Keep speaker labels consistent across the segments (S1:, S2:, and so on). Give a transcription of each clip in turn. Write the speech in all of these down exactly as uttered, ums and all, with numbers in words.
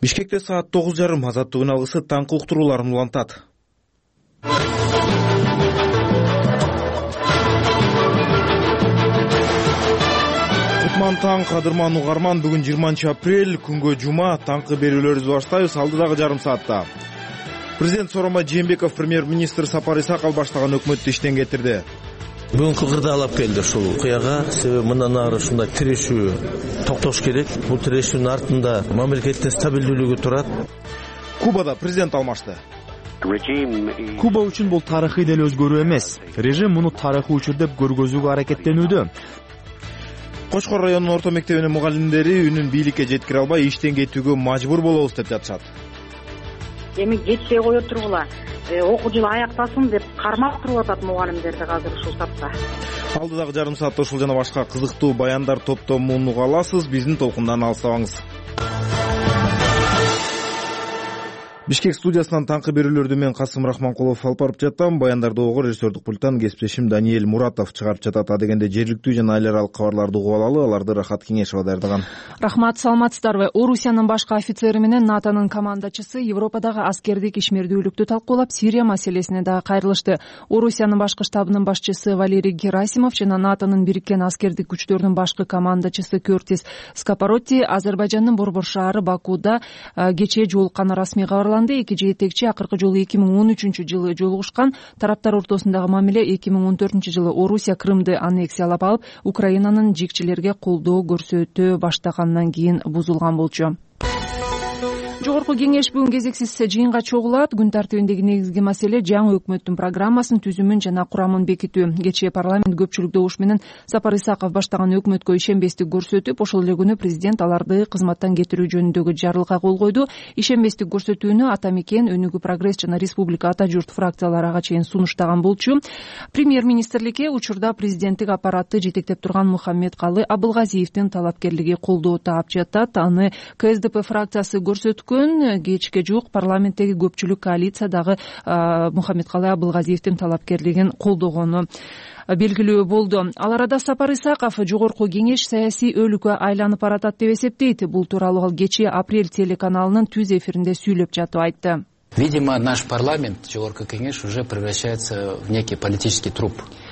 S1: Бишкекте саат тогуз жарым Азаттык алгысы таңкы уктурууларын улантат. Кутман таң, кадырман угарман, бүгүн жыйырманчы апрель, күнгө жума, таңкы берүүлөрүбүздү баштайбыз. Алдыдагы жарым саатта президент Сооронбай Жээнбеков премьер-министр Сапар Исаков баштаган өкмөттү иштен кетирди.
S2: Бүгүн кырдаалап келди ушул окуяга, себеби мындан ары ушундай тирешүү токтош керек. Бул тирешүүнүн артында мамлекеттин стабилдүүлүгү турат.
S1: Кубада президент алмашты.
S3: Куба үчүн бул тарыхый деле өзгөрүү эмес. Режим муну тарыхый учур деп көргөзүүгө аракеттенүүдө.
S1: Кочкор районунун орто мектебинин мугалимдери үнүн бийликке жеткире албай иштен кетүүгө мажбур болобуз деп жатышат.
S4: Эми кетпей кое тургула, окуу жылы аяктасын деп кармап туруп атат мугалимдерди азыр ушул тапта.
S1: Алдыдагы жарым саатта ушул жана башка кызыктуу баяндар топтомун уга аласыз. Биздин толкундан алыстабаңыз. Бишкек студиясынан таңкы берүүлөрдү мен Касым Рахманкулов алып барып жаттам. Баяндарды ого режиссердик пульттан кесиптешим Даниэль Муратов чыгарып жатат. А дегенде жергиликтүү жана эл аралык кабарларды угуп алалы. Аларды Рахат Кеңешова даярдаган.
S5: Рахмат, саламатсыздарбы? Орусиянын башкы офицери менен НАТОнун командачысы Европадагы аскердик ишмердүүлүктү талкуулап, Сирия маселесине дагы кайрылышты. Орусиянын башкы штабынын башчысы Валерий Герасимов жана НАТОнун бириккен аскердик күчтөрүнүн башкы командачысы Кертис Скапаротти Азербайжандын Борбор шаары Бакуда кечээ жолукканы расмий кабарланды. Эки жетекчи акыркы жолу эки миң он үчүнчү жылы жолугушкан. Тараптар ортосундагы мамиле эки миң он төртүнчү жылы Орусия Крымды аннексиялап алып, Украинанын жигчилерге колдоо көрсөтө баштагандан кийин бузулган болчу. Жогорку кеңеш бүгүн кезексиз жыйынга чогулат. Күн тартибиндеги негизги маселе жаңы өкмөттүн программасын, түзүмүн жана курамын бекитүү. Кечээ парламент көпчүлүк добуш менен Сапар Исаков баштаган өкмөткө ишенбестик көрсөтүп, ошол эле күнү президент аларды кызматтан кетирүү жөнүндөгү жарлыкка кол койду. Ишенбестик көрсөтүүнү Ата Мекен, Өнүгүү Прогресс жана Республика Ата Журт фракциялары ага чейин сунуштаган болчу. Премьер-министрликке учурда президенттик аппаратты жетектеп турган Мухаммедкалы Абылгазиевдин талапкерлиги колдоо таап жатат. Аны Ка Эс Де Пе фракциясы көрсөткөн. Кечке жук парламенттеги көпчүлүк коалиция дагы Мухаммедкалы Абылгазиевдин талапкерлигин колдогону белгилүү болду. Ал арада Сапар Исаков жогорку кеңеш саясий өлкөгө айланып баратат деп эсептейт. Бул тууралуу ал кечээ Апрель телеканалынын түз эфиринде сүйлөп жатып айтты.
S6: Видимо, наш парламент, жогорку кеңеш, уже превращается в некий политический труп.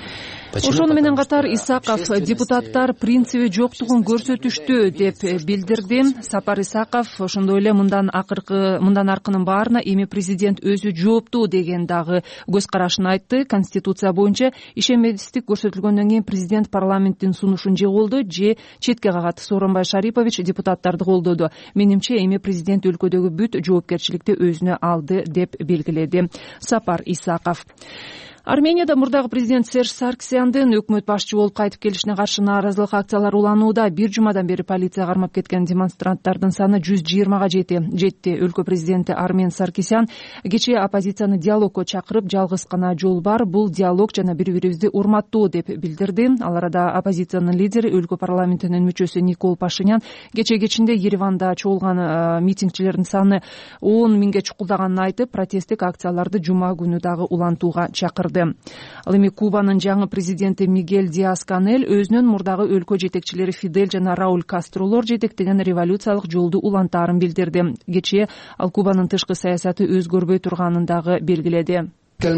S5: Ошону менен катар Исаков депутаттар принциби жоктугун көрсөтүштү деп билдирди. Сапар Исаков ошондой эле мындан акыркы мындан аркынын баарына эми президент өзү жооптуу деген дагы көз карашын айтты. Конституция боюнча ишенбестик көрсөтүлгөндөн кийин президент парламенттин сунушун же колдойт, же четке кагат. Сооронбай Шарипович депутаттарды колдоду. Менимче эми президент өлкөдөгү бүт жоопкерчиликти өзүнө алды деп белгиледи Сапар Исаков. Арменияда мурдагы президент Серж Сарксяндын өкмөт башчы болуп кайтып келишине каршы нааразылык акциялары уланууда. Бир жумадан бери полиция кармап кеткен демонстранттардын саны жүз жыйырмага жетти. Өлкө президенти Армен Саркисян кечээ оппозицияны диалогко чакырып, жалгыз гана жол бар, бул диалог жана бири-бирибизди урматтоо деп билдирди. Ал арада оппозициянын лидери, өлкө парламентинин мүчөсү Никол Пашинян кечээ кечинде Ереванда чогулган митингчилердин саны он миңге чукулдаганын айтып, протесттик акцияларды жума күнү дагы улантууга чакырды. Ал эми Кубанын жаңы президенти Мигель Диас-Канель өзүнүн мурдагы өлкө жетекчилери Фидель жана Рауль Кастролор жетектеген революциялык жолду улантаарын билдирди. Кечээ ал Кубанын тышкы саясаты өзгөрбөй турганын дагы белгиледи.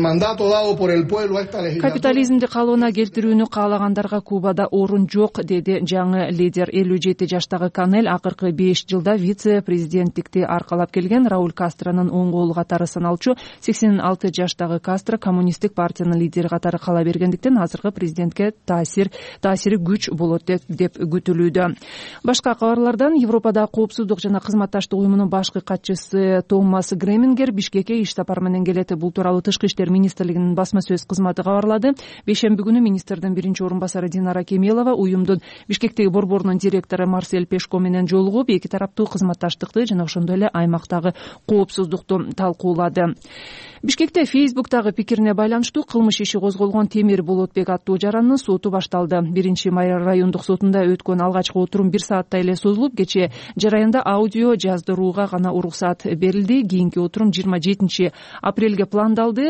S5: Капитализмди калыбына келтирүүнү каалагандарга Кубада орун жок, деди жаңы лидер. элүү жети жаштагы Канель акыркы беш жылда вице-президенттикти аркалап келген. Рауль Кастронун оң колу катары саналчу. сексен алты жаштагы Кастро коммунисттик партиянын лидери катары кала бергендиктен азыркы президентке таасир таасири күч болот деп күтүлүүдө. Башка кабарлардан Европада коопсуздук жана кызматташтык уюмунун башкы катчысы Томас Гремингер Бишкекке иш сапар менен келет. Бул тууралуу тышкы иштер министрлигинин басма сөз кызматы кабарлады. Бейшемби күнү министрдин биринчи орун басары Динара Кемелова уюмдун Бишкектеги борборунун директору Марсель Пешко менен жолугуп, эки тараптуу кызматташтыкты жана ошондой эле аймактагы коопсуздукту талкуулады. Бишкекте Фейсбуктагы пикирине байланыштуу кылмыш иши козголгон Темир Болотбек аттуу жарандын соту башталды. Биринчи райондук сотунда өткөн алгачкы отурум бир сааттай эле созулуп, кечээ жараянда аудио жаздырууга гана уруксат берилди. Кийинки отурум жыйырма жетинчи апрелге пландалды.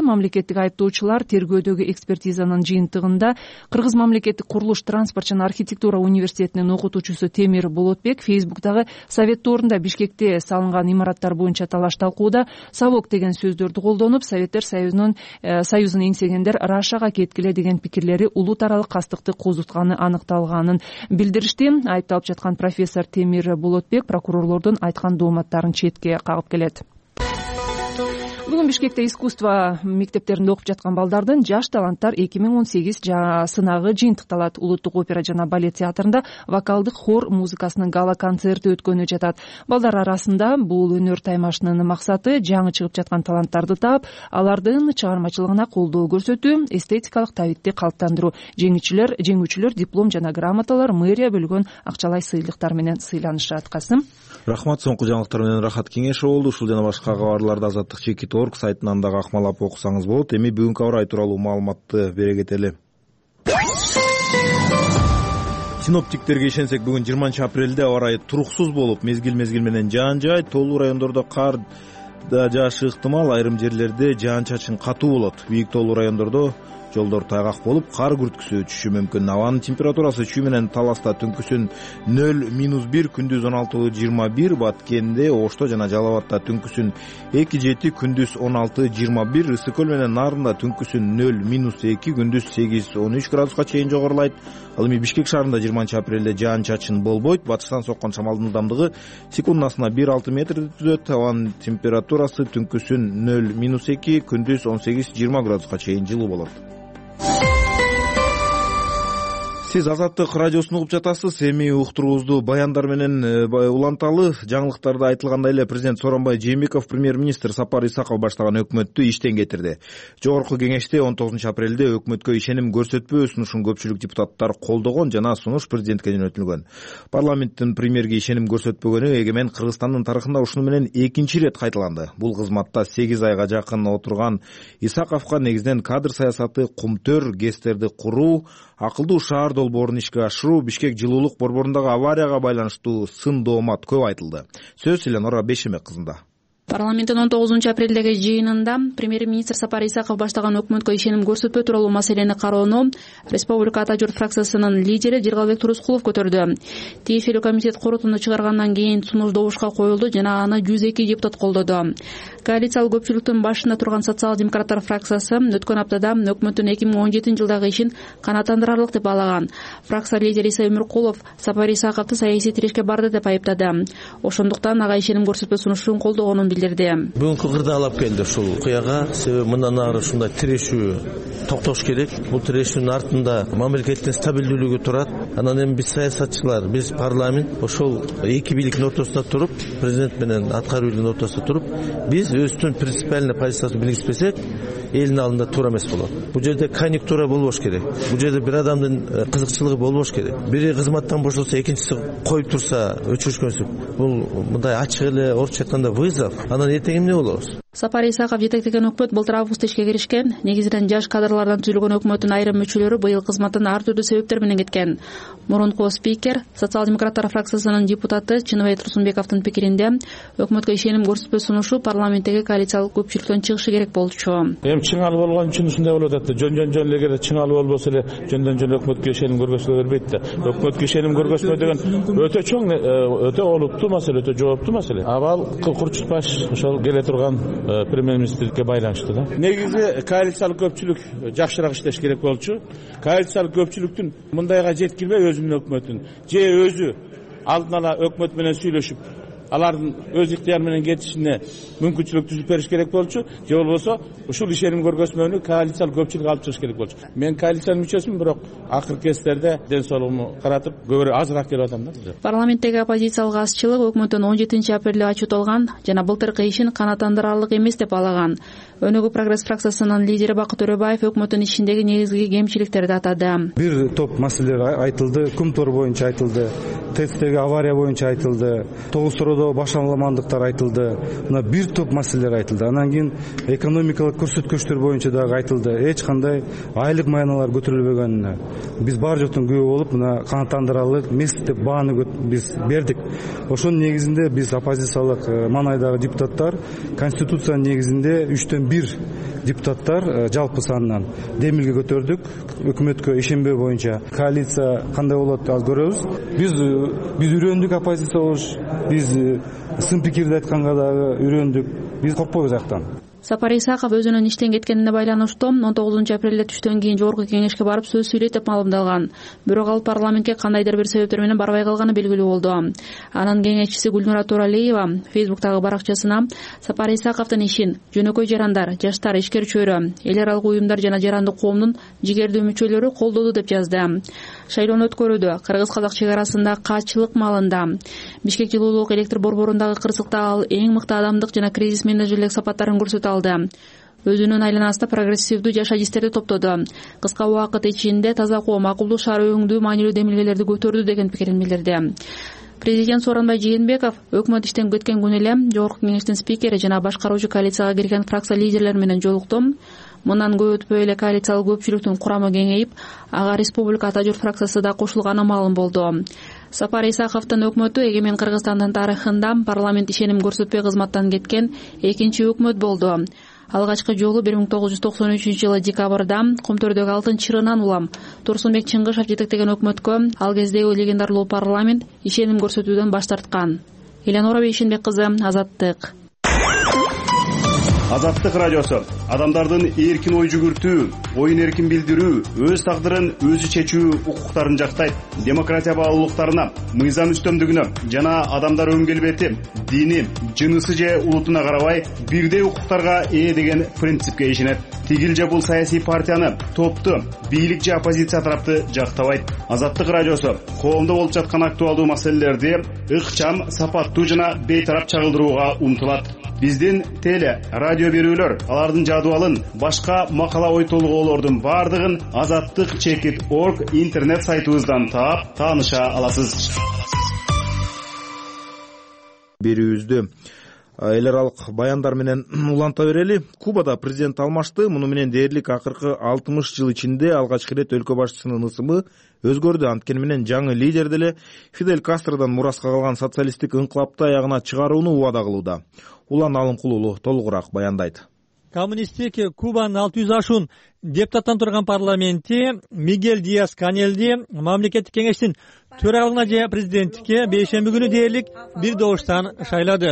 S5: мамлекеттик айыптоочулар тергөөдөгү экспертизанын жыйынтыгында Кыргыз мамлекеттик курулуш, транспорт жана архитектура университетинин окутуучусу Темир Болотбек Фейсбуктагы Совет тоорунда Бишкекте салынган имараттар боюнча талаш талкууда совок деген сөздөрдү колдонуп, Советтер Союзунун союзун эңсегендер Рашага кеткиле деген пикирлери улут аралык кастыкты козутканы аныкталганын билдиришти. Айыпталып жаткан профессор Темир Болотбек прокурорлордун айткан дооматтарын четке кагып келет. Бүгүн Бишкекте искусство мектептеринде окуп жаткан балдардын жаш таланттар эки миң он сегиз сынагы жыйынтыкталат. Улуттук опера жана балет театрында вокалдык хор музыкасынын гала концерти өткөнү жатат. Балдар арасында бул өнөр таймашынын максаты жаңы чыгып жаткан таланттарды таап, алардын чыгармачылыгына колдоо көрсөтүү, эстетикалык табитти калыптандыруу. Жеңүүчүлөр жеңүүчүлөр диплом жана грамоталар, мэрия бөлгөн акчалай сыйлыктар менен сыйланышат. Касым.
S1: Рахмат, соңку жаңылыктар менен Рахат Кеңешов болду. Ушул жана башка кабарларды Азаттык чекит точка орг сайтынан да акмалап окусаңыз болот. Эми бүгүнкү абар ай тууралуу маалыматты бере кетели. Синоптиктерге ишенсек, бүгүн жыйырманчы апрелде аба ырайы туруксуз болуп, мезгил-мезгил менен жаан жаайт, тоолуу райондордо кар да жаашы ыктымал, айрым жерлерде жаан-чачын катуу болот. Бийик тоолуу райондордо жолдор тайгак болуп, кар күрткүсү түшүшү мүмкүн. Абанын температурасы чүй менен Таласта түнкүсүн нөл минус бир, күндүз он алты жыйырма бир, Баткенде, Ошто жана Жалал Абадта түнкүсүн эки жети, күндүз он алты жыйырма бир, Ысык көл менен Нарында түнкүсүн нөл минус эки, күндүз сегиз он үч градуска чейин жогорулайт. Ал эми Бишкек шаарында жыйырманчы апрелде жаан-чачын болбойт. Батыштан соккон шамалдын ылдамдыгы секундасына бир алты метрди түзөт. Абанын температурасы түнкүсүн нөл минус эки, күндүз он сегиз жыйырма градуска чейин жылуу болот. Сиз Азаттык радиосун угуп жатасыз. Эми уктуруубузду баяндар менен уланталы. Жаңылыктарда айтылгандай эле президент Сооронбай Жээнбеков премьер-министр Сапар Исаков баштаган өкмөттү иштен кетирди. Жогорку кеңеште он тогузунчу апрелде өкмөткө ишеним көрсөтпөө сунушун көпчүлүк депутаттар колдогон жана сунуш президентке жөнөтүлгөн. Парламенттин премьерге ишеним көрсөтпөгөнү эгемен Кыргызстандын тарыхында ушуну менен экинчи ирет кайталанды. Бул кызматта сегиз айга жакын отурган Исаковго негизинен кадр саясаты, кумтөр, ГЭСтерди куруу, акылдуу шаар долбоорун ишке ашыруу, Бишкек жылуулук борборундагы аварияга байланыштуу сын доомат көп айтылды. Сөз Эленора Бешемек кызында.
S7: Парламенттин он тогузунчу апрелдеги жыйынында премьер-министр Сапар Исаков баштаган өкмөткө ишеним көрсөтпөө тууралуу маселени кароону Республика Ата журт фракциясынын лидери Жыргалбек Турускулов көтөрдү. Тиешелүү комитет корутунду чыгаргандан кийин сунуш добушка коюлду жана аны жүз эки депутат колдоду. Коалициялык көпчүлүктүн башында турган социал-демократтар фракциясы өткөн аптада өкмөттүн эки миң он жетинчи жылдагы ишин канааттандырарлык деп баалаган. Фракция лидери Иса Өмүркулов Сапар Исаковду саясий тирешке барды деп айыптады. Ошондуктан ага ишеним көрсөтпөө сунушун колдогонун билдирди.
S2: Бүгүнкү кырдаалап келди ушул окуяга. Себеби мындан ары ушундай тирешүү токтош керек. Бул тирешүүнүн артында мамлекеттин стабилдүүлүгү турат. Анан эми биз саясатчылар, биз парламент ошол эки бийликтин ортосунда туруп, президент менен аткаруу бийлигинин ортосунда туруп, биз өзүбүздүн принципиальный позициясын билгизбесек, элдин алдында туура эмес болот. Бул жерде конъюнктура болбош керек. Бул жерде бир адамдын кызыкчылыгы болбош керек. Бири кызматтан бошолсо, экинчиси коюп турса, өчүрүшкөнсүп, бул мындай ачык эле орусча айтканда вызов. Анан эртең эмне болобуз?
S7: Сапар Исаков жетектеген өкмөт былтыр августта ишке киришкен. Негизинен жаш кадрлардан түзүлгөн өкмөттүн айрым мүчөлөрү быйыл кызматтан ар түрдүү себептер менен кеткен. Мурунку спикер, социал-демократтар фракциясынын депутаты Чыныбай Турсунбековдун пикиринде, өкмөткө ишеним көрсөтпөө сунушу парламенттеги коалициялык көпчүлүктөн чыгышы керек болчу.
S8: Эми чыңалуу болгон үчүн ушундай болуп атат. Жөн-жөн жөн эле чыңалуу болбосо эле жөндөн-жөн өкмөткө ишеним көргөзгө бербейт да. Өкмөткө ишеним көргөзмөө деген өтө чоң, өтө олуттуу маселе, өтө жооптуу маселе. Абал курчут баш ошол келе турган премьер-министрге байланыштуу да. Негизи коалициялык көпчүлүк жакшыраак иштеш керек болчу. Коалициялык көпчүлүктүн мындайга жеткирбей өзүнүн өкмөтүн же өзү алдын ала өкмөт менен сүйлөшүп, алардын өз ыктыяры менен кетишине мүмкүнчүлүк түзүп бериш керек болчу, же болбосо ушул ишеним көргөзмөнү коалициялык көпчүлүк алып чыгыш керек болчу. Мен коалициянын мүчөсүмүн, бирок акыркы кездерде ден соолугумду каратып көбүрөөк азыраак келип атам да.
S7: Парламенттеги оппозициялык азчылык өкмөттүн он жетинчи апрелде отчет жана былтыркы ишин канааттандырарлык эмес деп баалаган. Өнүгүү прогресс фракциясынын лидери Бакыт Төрөбаев өкмөттүн ишиндеги негизги кемчиликтерди атады.
S9: Бир топ маселелер айтылды, Кумтор боюнча айтылды, ТЭЦтеги авария боюнча айтылды, Тогуз Сороодо башаламандыктар айтылды. Мына бир топ маселелер айтылды. Анан кийин экономикалык көрсөткүчтөр боюнча дагы айтылды. Эч кандай айлык маяналар көтөрүлбөгөнүнө биз бар жоктун күбө болуп, мына канааттандырарлык эмес деп бааны биз бердик. Ошонун негизинде биз оппозициялык манайдагы депутаттар конституциянын негизинде үчтөн он бир депутаттар жалпы санынан демилге көтөрдүк. Өкмөткө ишенбөө боюнча коалиция кандай болот ал көрөбүз. Биз биз үйрөндүк оппозиция болуш, биз сын пикирди айтканга дагы үйрөндүк. Биз коркпойбуз аяктан.
S7: Сапар Исаков өзүнүн иштен кеткенине байланыштуу он тогузунчу апрелде түштөн кийин жогорку кеңешке барып сөз сүйлөйт деп маалымдалган. Бирок ал парламентке кандайдыр бир себептер менен барбай калганы белгилүү болду. Анын кеңешчиси Гүлнура Туралиева Фейсбуктагы баракчасына Сапар Исаковдун ишин жөнөкөй жарандар, жаштар, ишкер чөйрө, эл аралык уюмдар жана жарандык коомдун жигердүү мүчөлөрү колдоду деп жазды. Шайлоону өткөрүүдө кыргыз-казак чек арасында качылык маалында Бишкек жылуулук электр борборундагы кырсыкта ал эң мыкты адамдык жана кризис менеджерлик сапаттарын көрсөтө алды. Өзүнүн айланасында прогрессивдүү жаш адистерди топтоду. Кыска убакыт ичинде таза коом, акылдуу шаар өңдүү маанилүү демилгелерди көтөрдү деген пикирин билдирди. Президент Сооронбай Жээнбеков өкмөт иштен кеткен күнү эле жогорку кеңештин спикери жана башкаруучу коалицияга кирген фракция лидерлери менен жолукту. Мындан көп өтпөй эле коалициялык көпчүлүктүн курамы кеңейип, ага Республика Ата журт фракциясы да кошулганы маалым болду. Сапар Исаковдун өкмөтү эгемен Кыргызстандын тарыхында парламент ишеним көрсөтпөй кызматтан кеткен экинчи өкмөт болду. Алгачкы жолу бир миң тогуз жүз токсон үчүнчү жылы декабрда Кумтөрдөгү алтын чырынан улам Турсунбек Чыңгышев жетектеген өкмөткө ал кездеги легендарлуу парламент ишеним көрсөтүүдөн баш тарткан. Эленора Бейшенбек кызы, Азаттык.
S10: Азаттык радиосу адамдардын эркин ой жүгүртүү, оюн эркин билдирүү, өз тагдырын өзү чечүү укуктарын жактайт. Демократия баалуулуктарына, мыйзам үстөмдүгүнө жана адамдар өң келбети, дини, жынысы же улутуна карабай бирдей укуктарга ээ деген принципке ишенет. Тигил же бул саясий партияны, топту, бийлик же оппозиция тарапты жактабайт. Азаттык радиосу коомдо болуп жаткан актуалдуу маселелерди ыкчам, сапаттуу жана бейтарап чагылдырууга умтулат. Биздин теле, радио берүүлөр, алардын жадыбалын, башка макала ой толгоолордун бардыгын азаттык чекит точка орг интернет сайтыбыздан таап, тааныша аласыз.
S1: Берүүбүздү эл аралык баяндар менен уланта берели. Кубада президент алмашты. Муну менен дээрлик акыркы алтымыш жыл ичинде алгачкы ирет өлкө башчысынын ысымы өзгөрдү. Анткени менен жаңы лидер деле Фидель Кастродон мураска калган социалисттик инкылапты аягына чыгарууну убада кылууда. Улан Алымкулуулу толугураак баяндайт.
S11: Коммунисттик Кубанын алты жүз ашуун депутаттан турган парламенти Мигель Диас Канелди мамлекеттик кеңештин төрагалыгына же президенттикке бейшемби күнү дээрлик бир добуштан шайлады.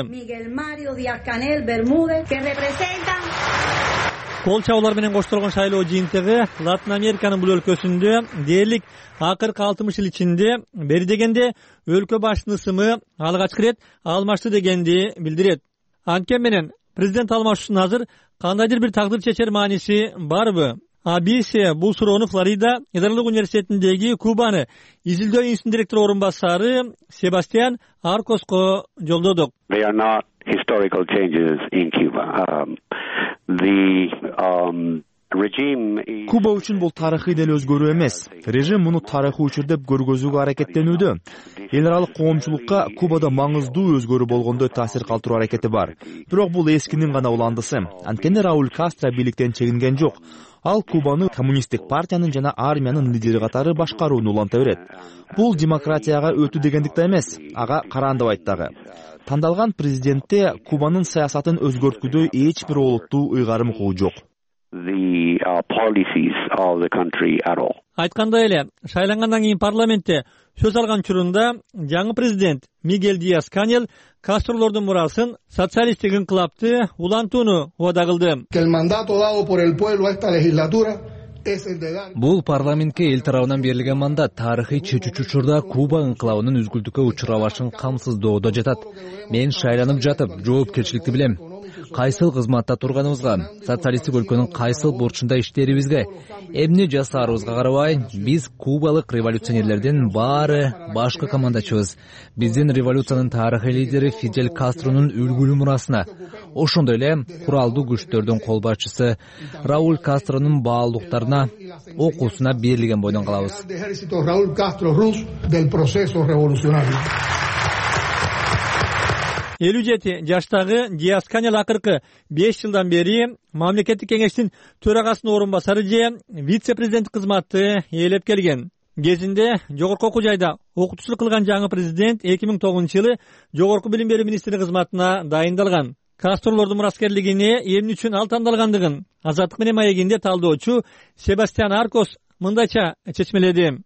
S11: Кол чабуулар менен коштолгон шайлоо жыйынтыгы Латын Американын бул өлкөсүндө дээрлик акыркы алтымыш жыл ичинде бери дегенде өлкө башчысынын ысымы алгачкы ирет алмашты дегенди билдирет. Анткени менен президент алмаш үчүн азыр кандайдыр бир тагдыр чечер мааниси барбы? Абисе бул суроону Флорида Федералдык университетиндеги Кубаны изилдөө институтунун директору орун басары Себастьян Аркоско жолдодук.
S12: They are not historical changes in Cuba. Um, the um
S3: Куба үчүн бул тарыхый деле өзгөрүү эмес. Режим муну тарыхый учур деп көргөзүүгө аракеттенүүдө. Эл аралык коомчулукка Кубада маңыздуу өзгөрүү болгондой таасир калтыруу аракети бар. Бирок бул эскинин гана уландысы. Анткени Рауль Кастро бийликтен чегинген жок. Ал Кубаны коммунисттик партиянын жана армиянын лидери катары башкарууну уланта берет. Бул демократияга өтүү дегендик да эмес, ага карандабайт дагы. Тандалган президентте Кубанын саясатын өзгөрткүдөй эч бир олуттуу ыйгарым куу жок.
S12: The uh, policies of the country at all.
S11: Айткандай эле, шайлангандан кийин парламентте сөз алган учурунда жаңы президент Мигель Диас Канел Кастролордун мурасын социалисттик инкылапты улантууну убада кылды.
S13: Бул парламентке эл тарабынан берилген мандат тарыхый чечүүчү учурда Куба инкылабынын үзгүлтүккө учурабашын камсыздоодо жатат. Мен шайланып жатып, жоопкерчиликти билем. Кайсыл кызматта турганыбызга, социалисттик өлкөнүн кайсыл бурчунда иштерибизге, эмне жасаарыбызга карабай, биз кубалык революционерлердин баары башкы командачыбыз. Биздин революциянын тарыхый лидери Фидель Кастронун үлгүлүү мурасына, ошондой эле куралдуу күчтөрдүн кол башчысы Рауль Кастронун баалуулуктарына, окуусуна берилген бойдон калабыз.
S11: элүү жети жаштагы Диас Канел акыркы беш жылдан бери мамлекеттик кеңештин төрагасынын орун басары же вице-президент кызматты ээлеп келген. Кезинде жогорку окуу жайда окутуучулук кылган жаңы президент эки миң тогузунчу жылы жогорку билим берүү министри кызматына дайындалган. Кастрлордун мураскерлигине эмне үчүн ал тандалгандыгын Азаттык менен маегинде талдоочу Себастьян Аркос мындайча чечмеледи.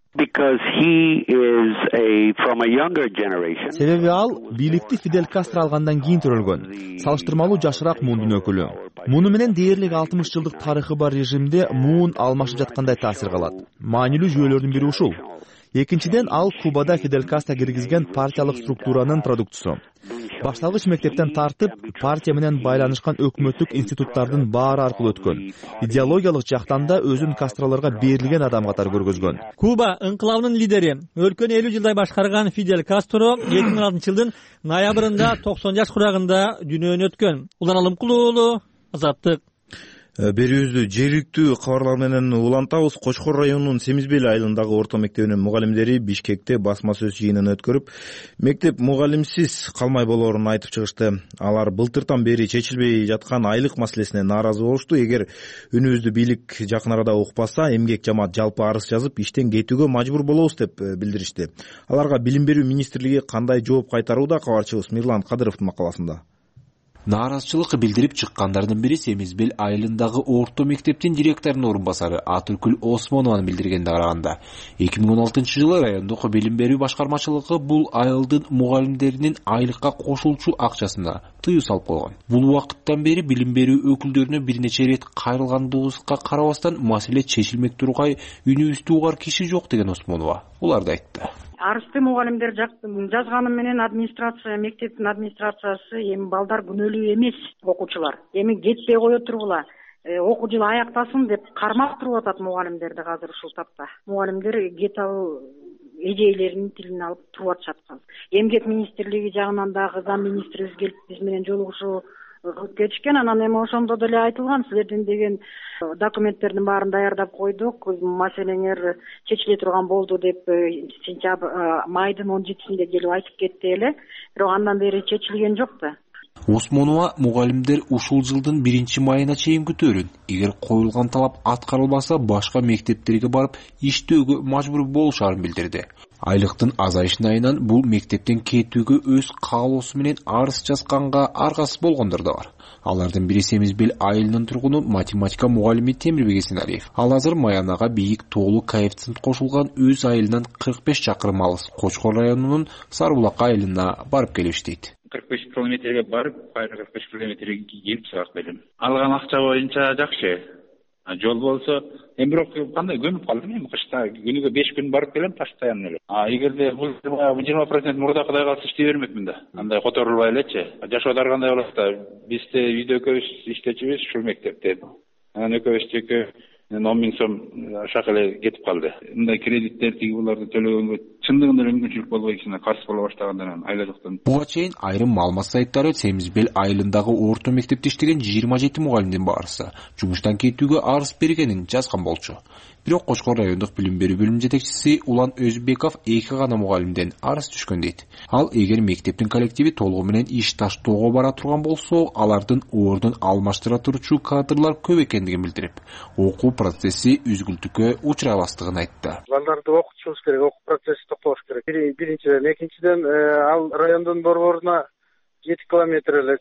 S3: Себеби ал бийликти Фидель Кастро алгандан кийин төрөлгөн, салыштырмалуу жашыраак муундун өкүлү. Муну менен дээрлик алтымыш жылдык тарыхы бар режимде муун алмашып жаткандай таасир калат. Маанилүү жүйөлөрдүн бири ушул. Экинчиден, ал Кубада Фидель Кастро киргизген партиялык структуранын продуктусу. Башталгыч мектептен тартып, партия менен байланышкан өкмөттүк институттардын баары аркылуу өткөн. Идеологиялык жактан да өзүн Кастролорго берилген адам катары көргөзгөн.
S11: Куба ыңкылабынын лидери, өлкөнү элүү жылдай башкарган Фидель Кастро эки миң он алтынчы жылдын ноябрында токсон жаш курагында дүйнөдөн өткөн. Улан Алымкулуу уулу, Азаттык.
S1: Берүүбүздү жергиликтүү кабарлар менен улантабыз. Кочкор районунун Семизбел айылындагы орто мектебинин мугалимдери Бишкекте басма сөз жыйынын өткөрүп, мектеп мугалимсиз калмай болоорун айтып чыгышты. Алар былтыртан бери чечилбей жаткан айлык маселесине нааразы болушту. Эгер үнүбүздү бийлик жакын арада укпаса, эмгек жамаат жалпы арыз жазып, иштен кетүүгө мажбур болобуз деп билдиришти. Аларга билим берүү министрлиги кандай жооп кайтарууда? Кабарчыбыз Мирлан Кадыровдун макаласында.
S14: Нааразычылык билдирип чыккандардын бири Семизбел айылындагы орто мектептин директорунун орун басары Атүркүл Осмонованын билдиргенине караганда, эки миң он алтынчы жылы райондук билим берүү башкармачылыгы бул айылдын мугалимдеринин айлыкка кошулчу акчасына тыюу салып койгон. Бул убакыттан бери билим берүү өкүлдөрүнө бир нече ирет кайрылгандыгыбызга карабастан маселе чечилмек тургай үнүбүздү угар киши жок деген Осмонова уларды айтты.
S4: Арызды мугалимдер жазганы менен администрация, мектептин администрациясы эми балдар күнөөлүү эмес, окуучулар. Эми кетпей кое тургула, окуу жылы аяктасын деп кармап туруп атат мугалимдерди азыр ушул тапта. Мугалимдер кетабыл эжейлеринин тилин алып туруп атышат. Эмгек министрлиги жагынан дагы зам министрибиз келип биз менен жолугушуу кылып кетишкен. Анан эми ошондо деле айтылган, силердин деген документтердин баарын даярдап койдук, маселеңер чечиле турган болду деп сентябрь майдын он жетисинде келип айтып кетти эле. Бирок андан бери чечилген жок да.
S14: Осмонова мугалимдер ушул жылдын биринчи майына чейин күтөрүн. Эгер коюлган талап аткарылбаса, башка мектептерге барып иштөөгө мажбур болушарын билдирди. Айлыктын азайышын айынан бул мектептен кетүүгө өз каалоосу менен арыз жазганга аргасыз болгондор да бар. Алардын бири Семизбел айылынын тургуну математика мугалими Темирбек Эсеналиев. Ал азыр Маянага бийик тоолуу коэффициент кошулган өз айылынан кырк беш чакырым алыс Кочкор районунун Сарыбулак айылына барып келип иштейт.
S15: кырк беш километрге барып, кайра кырк беш километрге келип сабак берем. Алган акча боюнча жакшы. Жол болсо, эми бирок кандай көнүп калдым эми кышта күнүгө беш күн барып келем таштаян эле. А эгерде бул жыйырма процент мурдакыдай калса иштей бермекмин да. Андай которулбай элечи. Жашоодор кандай болот да? Бизде үйдө экөөбүз иштечүбүз ушул мектепте. Анан экөөбүздүкү он миң сом ошак эле кетип калды. Мындай кредиттер тиги буларды төлөгөнгө чындыгында мүмкүнчүлүк болбой кичине каршы боло баштагандан айладыктан.
S14: Буга чейин айрым маалымат сайттары Семизбел айылындагы орто мектепте иштеген жыйырма жети мугалимдин баарысы жумуштан кетүүгө арыз бергенин жазган болчу. Бирок Кочкор райондук билим берүү бөлүм жетекчиси Улан Өзбеков эки гана мугалимден арыз түшкөн дейт. Ал эгер мектептин коллективи толугу менен иш таштоого бара турган болсо, алардын ордун алмаштыра турчу кадрлар көп экендигин билдирип, окуу процесси үзгүлтүккө учурабастыгын айтты.
S16: Балдарды окутушубуз керек, окуу процесси токтош керек. Биринчиден, экинчиден ал райондун борборуна жети километр эле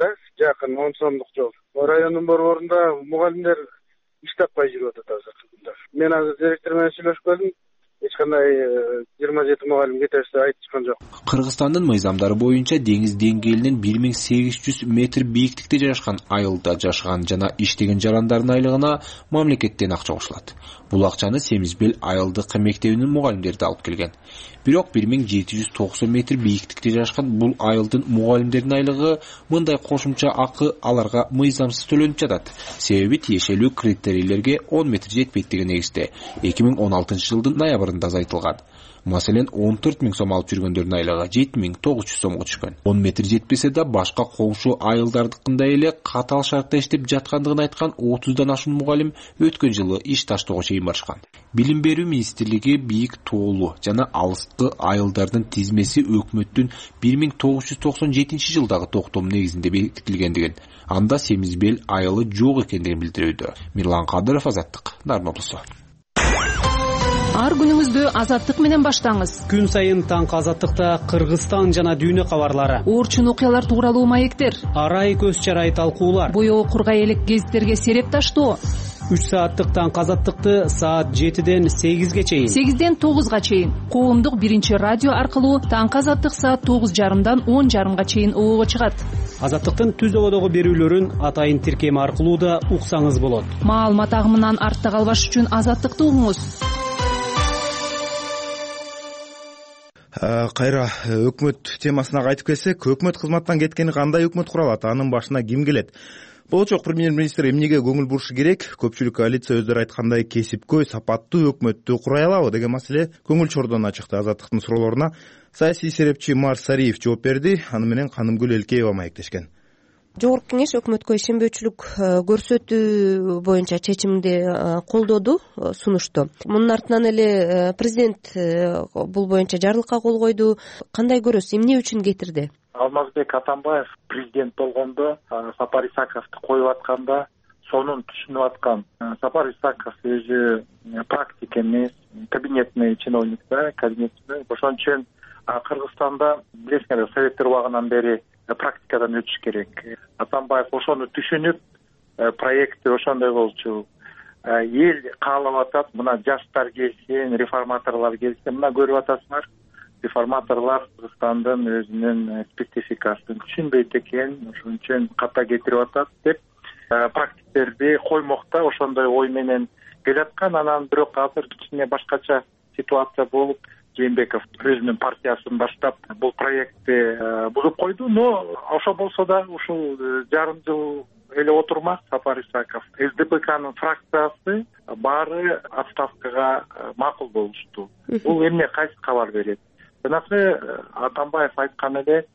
S16: жакын он сомдук жол. Райондун борборунда мугалимдер иш таппай жүрүп атат азыр. Мен азыр директор менен сүйлөшүп келдим. Эч кандай жыйырма жети мугалим кетерсе айтышкан жок.
S14: Кыргызстандын мыйзамдары боюнча деңиз деңгээлинен бир миң сегиз жүз метр бийиктикте жайгашкан айылда жашаган жана иштеген жарандардын айлыгына мамлекеттен акча кошулат. Бул акчаны Семизбел айылдык мектебинин мугалимдери да алып келген. Бирок бир миң жети жүз токсон метр бийиктикте жайгашкан бул айылдын мугалимдеринин айлыгы мындай кошумча акы аларга мыйзамсыз төлөнүп жатат. Себеби тиешелүү критерийлерге он метр жетпейт деген негизде эки миң он алтынчы жылдын ноябрында айтылган. Маселен, он төрт миң сом алып жүргөндөрдүн айлыгы жети миң тогуз жүз сомго түшкөн. он метр жетпесе да башка коңшу айылдардыкындай эле катаал шартта иштеп жаткандыгын айткан отуздан ашуун мугалим өткөн жылы иш таштоого чейин барышкан. Билим берүү министрлиги бийик тоолуу жана алыскы айылдардын тизмеси өкмөттүн бир миң тогуз жүз токсон жетинчи жылдагы токтому негизинде бекитилгендигин, анда Семизбел айылы жок экендигин билдирүүдө. Мирлан Кадыров, Азаттык, Нарын облусу.
S5: Ар күнүңүздү Азаттык менен баштаңыз.
S17: Күн сайын таңкы Азаттыкта Кыргызстан жана дүйнө кабарлары,
S5: Орчун окуялар тууралуу маектер,
S17: арай көз чарай талкуулар,
S5: боёо кургай элек гезиттерге сереп таштоо.
S17: үч сааттык таңкы Азаттыкты саат жетиден сегизге чейин,
S5: сегизден тогузга чейин коомдук биринчи радио аркылуу таңкы Азаттык саат тогуз жарымдан он жарымга чейин обого чыгат.
S17: Азаттыктын түз ободогу берүүлөрүн атайын тиркеми аркылуу да уксаңыз болот.
S5: Маалымат агымынан артта калбаш үчүн Азаттыкты угуңуз.
S1: Кайра өкмөт темасына кайтып келсек, өкмөт кызматтан кеткени кандай өкмөт куралат, анын башына ким келет? Болочок премьер-министр эмнеге көңүл бурушу керек? Көпчүлүк коалиция өздөрү айткандай кесипкөй, сапаттуу өкмөттү курай алабы деген маселе көңүл чордон чыкты. Азаттыктын суроолоруна саясий серепчи Марс Сариев жооп берди. Аны менен Канымгүл Элкеева маектешкен.
S18: Жогорку кеңеш өкмөткө ишенбөөчүлүк көрсөтүү боюнча чечимди колдоду, сунушту. Мунун артынан эле президент бул боюнча жарлыкка кол койду. Кандай көрөсүз, эмне үчүн кетирди?
S19: Алмазбек Атамбаев президент болгондо Сапар Исаковду коюп атканда сонун түшүнүп аткан. Сапар Исаков өзү практик эмес, кабинетный чиновник да, кабинетный. Ошон үчүн Кыргызстанда билесиңер, советтер убагынан бери практикадан өтүш керек. Атамбаев ошону түшүнүп, проекти ошондой болчу. Эл каалап атат, мына жаштар келсин, реформаторлор келсин, мына көрүп атасыңар. Реформаторлор Кыргызстандын өзүнүн спецификасын түшүнбөйт экен, ошон үчүн ката кетирип атат деп практиктерди коймокто ошондой ой менен келаткан. Анан бирок азыр кичине башкача ситуация болуп, Жээнбеков өзүнүн партиясын баштап бул проектти бузуп койду. Но ошо болсо да ушул жарым жыл эле отурмак Сапар Исаков, СДПКнын фракциясы баары отставкага макул болушту. Бул эмне, кайсы кабар берет? Жанагы Атамбаев айткан эле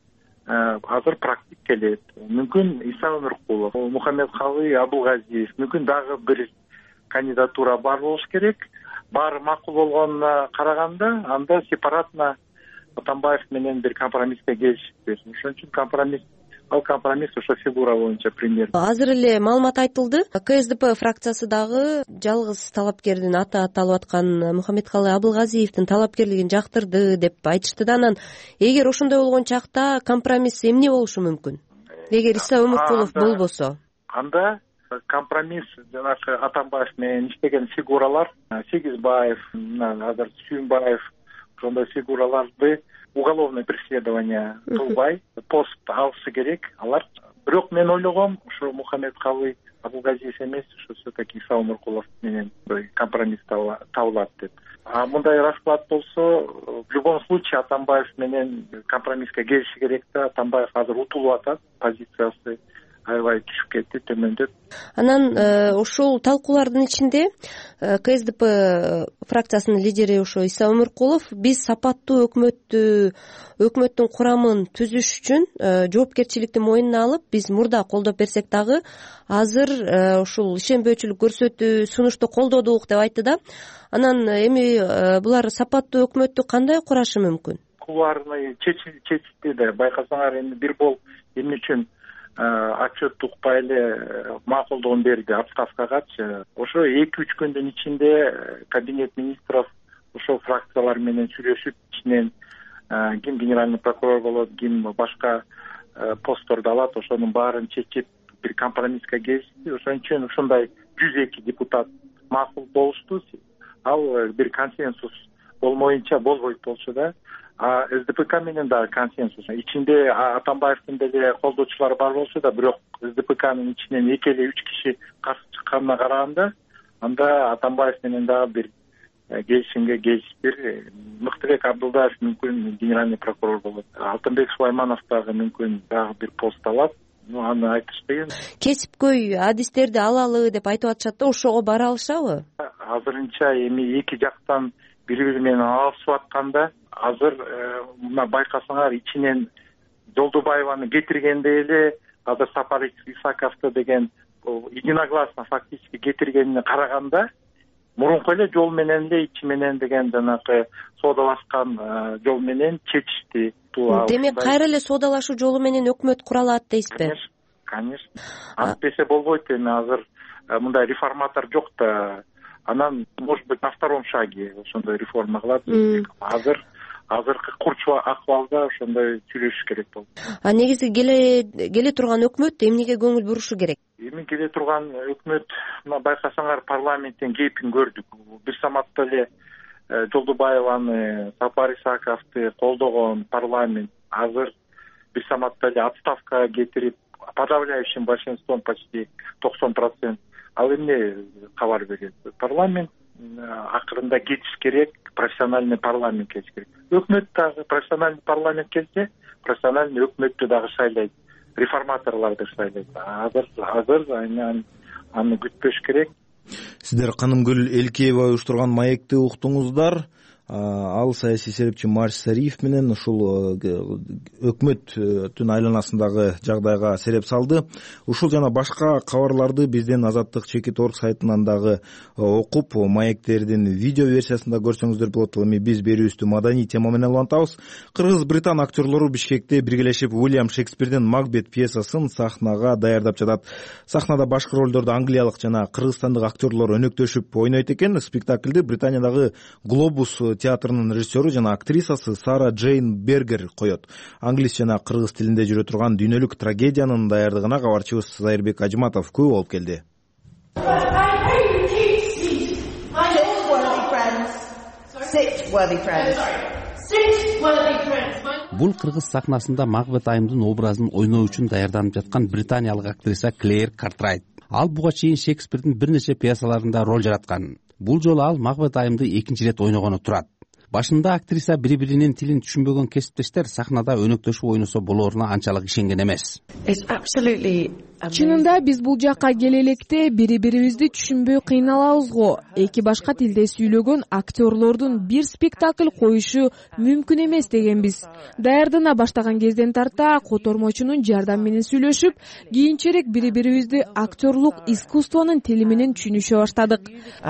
S19: азыр практик келет. Мүмкүн Иса Өмүркулов, Мухаммедкалый Абылгазиев, мүмкүн дагы бир кандидатура бар болуш керек. Баары макул болгонуна караганда, анда сепаратно Атамбаев менен бир компромисске келишиптир. Ошон үчүн компромисс, ал компромисс ошо фигура боюнча премьер.
S18: Азыр эле маалымат айтылды. КСДП фракциясы дагы жалгыз талапкердин аты аталып аткан Мухаммедкалый Абылгазиевдин талапкерлигин жактырды деп айтышты да. Анан эгер ошондой болгон чакта компромисс эмне болушу мүмкүн? Эгер Иса Өмүркулов болбосо?
S19: Анда компромисс жанагы Атамбаев менен иштеген фигуралар, Сегизбаев, азыр Сүйүнбаев, ошондой фигураларды уголовное преследование кылбай пост алышы керек алар. Бирок мен ойлогом, ошо Мухаммедкалый Абылгазиев эмес, ошо все-таки Иса Өмүркулов менен компромисс табылат деп. А мындай расклад болсо, в любом случае Атамбаев менен компромисске келиши керек да. Атамбаев азыр утулуп атат, позициясы аябай түшүп кетти, төмөндөп.
S18: Анан ушул талкуулардын ичинде КСДП фракциясынын лидери ошо Иса Өмүркулов биз сапаттуу өкмөттү, өкмөттүн курамын түзүш үчүн жоопкерчиликти мойнуна алып, биз мурда колдоп берсек дагы азыр ушул ишенбөөчүлүк көрсөтүү сунушту колдодук деп айтты да. Анан эми булар сапаттуу өкмөттү кандай курашы мүмкүн?
S19: Куларны чечилди да, байкасаңар, эми бир бол эмне үчүн отчет укпай эле макулдугун берди отставкагачы. Ошо эки үч күндүн ичинде кабинет министров ошол фракциялар менен сүйлөшүп, ичинен ким генеральный прокурор болот, ким башка постторду алат, ошонун баарын чечип бир компромисске келишти. Ошон үчүн ушундай жүз эки депутат макул болушту. Ал бир консенсус болмоюнча болбойт болчу да. А СДПК менен да консенсус. Ичинде Атамбаевдин деле колдоочулары бар болсо да, бирок СДПКнын ичинен эки эле үч киши каршы чыкканына караганда, анда Атамбаев менен дагы бир келишимге келишиптир. Мыктыбек Абдулдаев мүмкүн генеральный прокурор болот. Алтынбек Сулайманов дагы мүмкүн дагы бир пост алат. Ну, аны айтышты.
S18: Кесипкөй адистерди алалы деп айтып атышат да, ошого бара алышабы?
S19: Азырынча эми эки жактан бири-бири менен алышып атканда, азыр мына байкасаңар, ичинен Жолдубаеваны кетиргенде эле азыр Сапар Исаковду деген единогласно фактически кетиргенине караганда, мурунку эле жол менен эле ичи менен деген жанагы соодалашкан жол менен чечишти.
S18: Демек кайра эле соодалашуу жолу менен өкмөт куралат дейсизби?
S19: Конечно. Антпесе болбойт. Эми азыр мындай реформатор жок да. анан может быть на втором шаге ошондой реформа кылат. азыр азыркы курч акыбалда ошондой сүйлөшүш керек болду.
S18: А негизи келе келе турган өкмөт эмнеге көңүл бурушу керек?
S19: Эми келе турган өкмөт, мына байкасаңар, парламенттин кейпин көрдүк. Бир саматта эле Жолдубаеваны, Сапар Исаковду колдогон парламент азыр бир саматта эле отставкага кетирип, подавляющим большинством почти токсон процент. Ал эмне кабар берет? Парламент акырында кетиш керек, профессиональный парламент кетиш керек. Өкмөт дагы профессиональный парламент келсе, профессиональный өкмөттү дагы шайлайт, реформаторлорду шайлайт. Азыр азыр аны күтпөш керек.
S1: Сиздер Канымгүл Элкеева уюштурган маекти уктуңуздар. Ал саясий серепчи Марш Сариев менен ушул өкмөттүн айланасындагы жагдайга сереп салды. Ушул жана башка кабарларды биздин Азаттык чекит орг сайтынан дагы окуп, маектердин видео версиясында көрсөңүздөр болот. Эми биз берүүбүздү маданий тема менен улантабыз. Кыргыз-британ актерлору Бишкекте биргелешип Уильям Шекспирдин Макбет пьесасын сахнага даярдап жатат. Сахнада башкы ролдорду англиялык жана кыргызстандык актерлор өнөктөшүп ойнойт экен. Спектакльди Британиядагы Глобус театрынын режиссеру жана актрисасы Сара Джейн Бергер коет. Англис жана кыргыз тилинде жүрө турган дүйнөлүк трагедиянын даярдыгына кабарчыбыз Зайырбек Ажматов күбө болуп келди.
S20: Бул кыргыз сахнасында Макбет айымдын образын ойноо үчүн даярданып жаткан британиялык актриса Клэр Картрайт. Ал буга чейин Шекспирдин бир нече пьесаларында роль жараткан. Бул жолу ал Макбет айымды экинчи ирет ойногону турат. Башында актриса бири-биринин тилин түшүнбөгөн кесиптештер сахнада өнөктөшүп ойносо болоруна анчалык ишенген эмес.
S5: Чынында биз бул жакка келе электе бири-бирибизди түшүнбөй кыйналабыз го. Эки башка тилде сүйлөгөн актерлордун бир спектакль коюшу мүмкүн эмес дегенбиз. Даярдана баштаган кезден тарта котормочунун жардамы менен сүйлөшүп, кийинчерээк бири-бирибизди актерлук искусствонун тили менен түшүнүшө баштадык.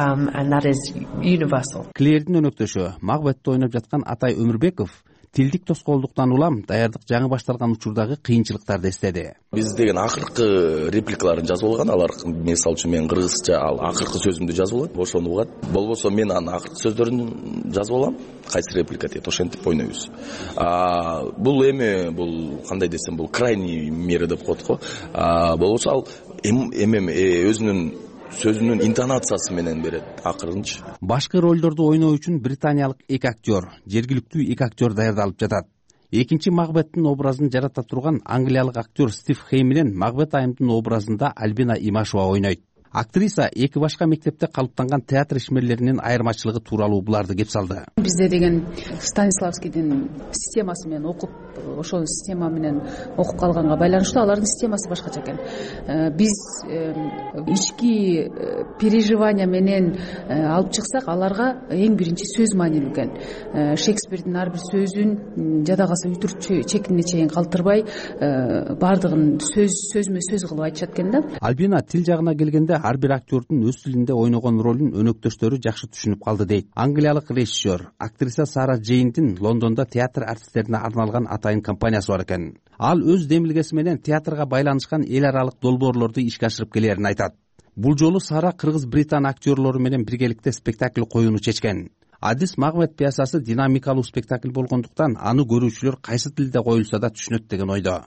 S20: Клэрдин өнөктөшү Макбетти ойноп жаткан Атай Өмүрбеков тилдик тоскоолдуктан улам даярдык жаңы башталган учурдагы кыйынчылыктарды эстеди.
S21: Биз деген акыркы репликаларын жазып алган, алар мисалы үчүн мен кыргызча ал акыркы сөзүмдү жазып алам, ошону угат. Болбосо мен анын акыркы сөздөрүн жазып алам, кайсы реплика дейт, ошентип ойнойбуз. А бул эми бул кандай десем, бул крайний мера деп коет го. А болбосо ал эми өзүнүн сөзүнүн интонациясы менен берет акырынчы.
S20: Башкы ролдорду ойноо үчүн британиялык эки актер, жергиликтүү эки актер даярдалып жатат. Экинчи Макбеттин образын жарата турган англиялык актер Стив Хей менен Макбет айымдын образында Альбина Имашева ойнойт. Актриса эки башка мектепте калыптанган театр ишмерлеринин айырмачылыгы тууралуу буларды кеп салды.
S22: Бизде деген Станиславскийдин системасы менен окуп, ошол система менен окуп калганга байланыштуу алардын системасы башкача экен. Биз ички переживания менен алып чыксак, аларга эң биринчи сөз маанилүү экен. Шекспирдин ар бир сөзүн жадагасы үтүрчү чекине чейин калтырбай, баардыгын сөз сөзмө сөз кылып айтышат экен да.
S20: Альбина тил жагына келгенде ар бир актердун өз тилинде ойногон ролун өнөктөштөрү жакшы түшүнүп калды дейт. Англиялык режиссер, актриса Сара Джейндин Лондондо театр артисттерине арналган атайын компаниясы бар экен. Ал өз демилгеси менен театрга байланышкан эл аралык долбоорлорду ишке ашырып келерин айтат. Бул жолу Сара кыргыз-британ актерлору менен биргеликте спектакль коюуну чечкен. Адис Макбет пьесасы динамикалуу спектакль болгондуктан аны көрүүчүлөр кайсы тилде коюлса да түшүнөт деген ойдо.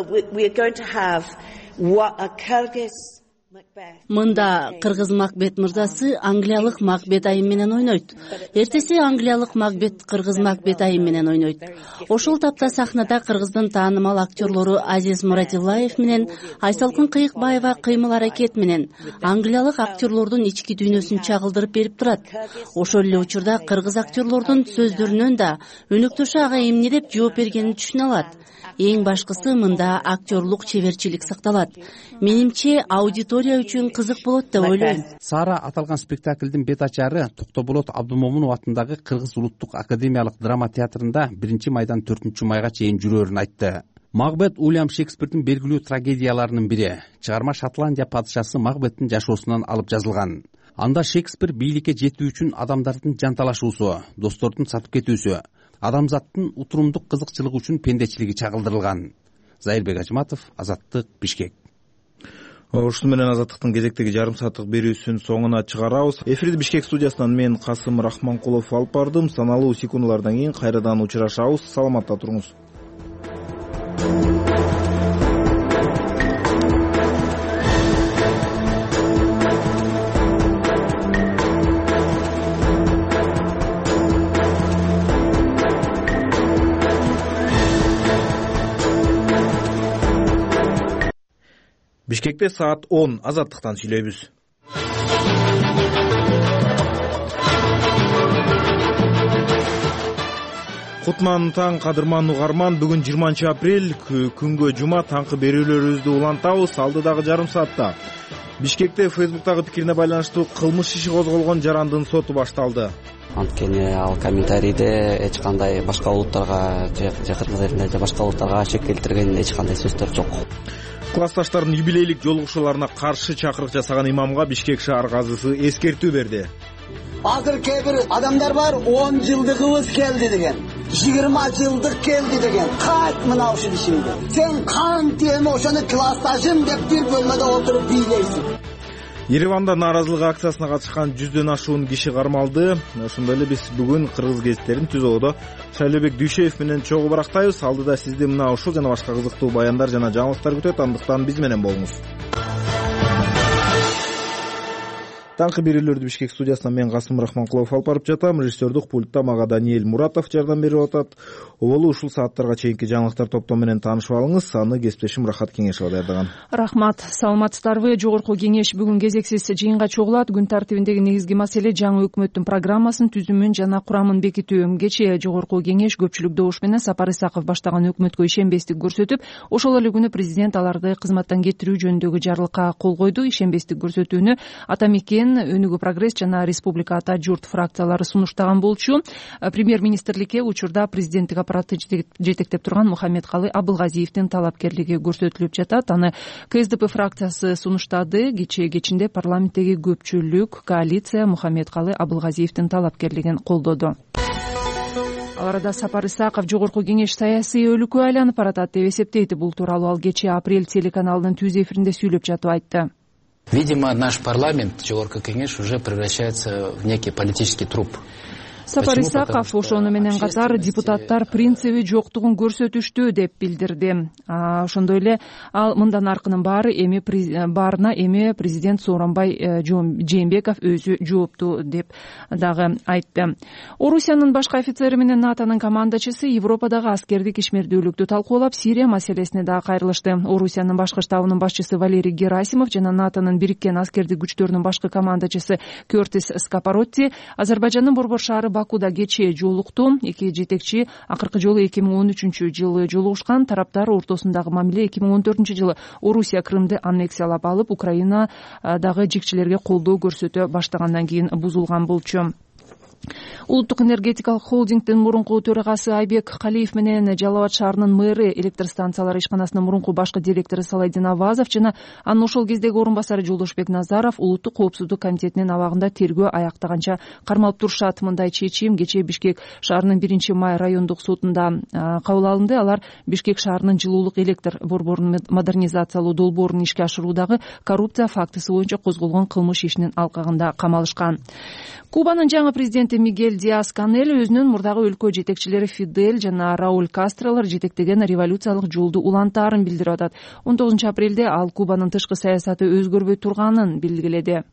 S23: Мында кыргыз Макбет мырзасы англиялык Макбет айым менен ойнойт. Эртеси англиялык Макбет кыргыз Макбет айым менен ойнойт. Ошол тапта сахнада кыргыздын таанымал актерлору Азиз Муратиллаев менен Айсалкын Кыйыкбаева кыймыл аракет менен англиялык актерлордун ички дүйнөсүн чагылдырып берип турат. Ошол эле учурда кыргыз актерлордун сөздөрүнөн да өнөктөшү ага эмне деп жооп бергенин түшүнө алат. Эң башкысы мында актерлук чеберчилик сакталат. Менимче аудитория үчүн кызык болот деп ойлойм.
S20: Сара аталган спектаклдин бет ачары Токтоболот Абдымомунов атындагы Кыргыз улуттук академиялык драма театрында биринчи майдан төртүнчү майга чейин жүрөрүн айтты. Макбет Уильям Шекспирдин белгилүү трагедияларынын бири. Чыгарма Шотландия падышасы Макбеттин жашоосунан алып жазылган. Анда Шекспир бийликке жетүү үчүн адамдардын жанталашуусу, достордун сатып кетүүсү, адамзаттын утурумдук кызыкчылыгы үчүн пендечилиги чагылдырылган. Зайырбек Ажматов, Азаттык, Бишкек.
S1: Ушуну менен Азаттыктын кезектеги жарым сааттык берүүсүн соңуна чыгарабыз. Эфирди Бишкек студиясынан мен Касым Рахманкулов алып бардым. Саналуу секундалардан кийин кайрадан учурашабыз. Саламатта туруңуз. Бишкекте саат он. Азаттыктан сүйлөйбүз. Кутман таң, кадырман угарман, бүгүн жыйырманчы апрель, күнгө жума, таңкы берүүлөрүбүздү улантабыз. Алдыдагы жарым саатта Бишкекте Фейсбуктагы пикирине байланыштуу кылмыш иши козголгон жарандын соту башталды.
S2: Анткени ал комментарийде эч кандай башка улуттарга же кыргыз элине же башка улуттарга шек келтирген эч кандай сөздөр жок.
S1: Классташтардын юбилейлик жолугушууларына каршы чакырык жасаган имамга Бишкек шаар казысы эскертүү берди.
S6: Азыр кээ бир адамдар бар, он жылдыгыбыз келди деген, жыйырма жылдык келди деген. Кайт мына ушул ишиңди. Сен кантип эми ошону классташым деп бир бөлмөдө отуруп бийлейсиң.
S1: Ереванда нааразылык акциясына катышкан жүздөн ашуун киши кармалды. Ошондой эле биз бүгүн кыргыз гезиттерин түзөдө Шайлообек Дүйшеев менен чогуу барактайбыз. Алдыда сизди мына ушул жана башка кызыктуу баяндар жана жаңылыктар күтөт. Андыктан биз менен болуңуз. Таңкы берүүлөрдү Бишкек студиясынан мен Касым Рахманкулов алып барып жатам. Режиссердук пультта мага Даниэль Муратов жардам берип атат. Оболу ушул сааттарга чейинки жаңылыктар топтому менен таанышып алыңыз. Аны кесиптешим Рахат Кеңешова даярдаган.
S5: Рахмат. Саламатсыздарбы? Жогорку кеңеш бүгүн кезексиз жыйынга чогулат. Күн тартибиндеги негизги маселе жаңы өкмөттүн программасын, түзүмүн жана курамын бекитүү. Кечээ жогорку кеңеш көпчүлүк добуш менен Сапар Исаков баштаган өкмөткө ишенбестик көрсөтүп, ошол эле күнү президент аларды кызматтан кетирүү жөнүндөгү жарлыкка кол койду. Ишенбестик көрсөтүүнү Атамекен, Өнүгүү прогресс жана Республика Ата журт фракциялары сунуштаган болчу. Премьер-министрликке учурда президенттик аппаратты жетектеп турган Мухаммедкалы Абылгазиевдин талапкерлиги көрсөтүлүп жатат. Аны КСДП фракциясы сунуштады. Кечээ кечинде парламенттеги көпчүлүк коалиция Мухаммедкалы Абылгазиевдин талапкерлигин колдоду. Ал арада Сапар Исаков жогорку кеңеш саясий өлкөгө айланып баратат деп эсептейт. Бул тууралуу ал кечээ Апрель телеканалынын түз эфиринде сүйлөп жатып айтты.
S8: Видимо, наш парламент, Жогорку кеңеш, уже превращается в некий политический труп.
S5: Сапар Исаков ошону менен катар депутаттар принциби жоктугун көрсөтүштү деп билдирди. Ошондой эле ал мындан аркынын баары эми баарына эми президент Сооронбай Жээнбеков өзү жоопту деп дагы айтты. Орусиянын башкы офицери менен НАТОнун командачысы Европадагы аскердик ишмердүүлүктү талкуулап, Сирия маселесине дагы кайрылышты. Орусиянын башкы штабынын башчысы Валерий Герасимов жана НАТОнун бириккен аскердик күчтөрүнүн башкы командачысы Кёртис Скапаротти Азербайжандын борбор шаары Бакуда кечээ жолукту. Эки жетекчи акыркы жолу эки миң он үчүнчү жылы жолугушкан. Тараптар ортосундагы мамиле эки миң он төртүнчү жылы Орусия Крымды аннексиялап алып, Украина дагы жикчилерге колдоо көрсөтө баштагандан кийин бузулган болчу. Улуттук энергетикалык холдингдин мурунку төрагасы Айбек Калиев менен Жалал Абад шаарынын мэрі, электр станциялары ишканасынын мурунку башкы директору Салайдин Авазов жана анын ошол кездеги орун басары Жолдошбек Назаров Улуттук коопсуздук комитетинин абагында тергөө аяктаганча кармалып турушат. Мындай чечим кечээ Бишкек шаарынын биринчи май райондук сотунда кабыл алынды. Алар Бишкек шаарынын жылуулук электр борборун модернизациялоо долбоорун ишке ашыруудагы коррупция фактысы боюнча козголгон кылмыш ишинин алкагында камалышкан. Кубанын жаңы президенти Мигель Диас-Канель өзүнүн мурдагы өлкө жетекчилери Фидель жана Рауль Кастролор жетектеген революциялык жолду улантаарын билдирип атат. он тогузунчу апрелде ал Кубанын тышкы саясаты өзгөрбөй турганын белгиледи.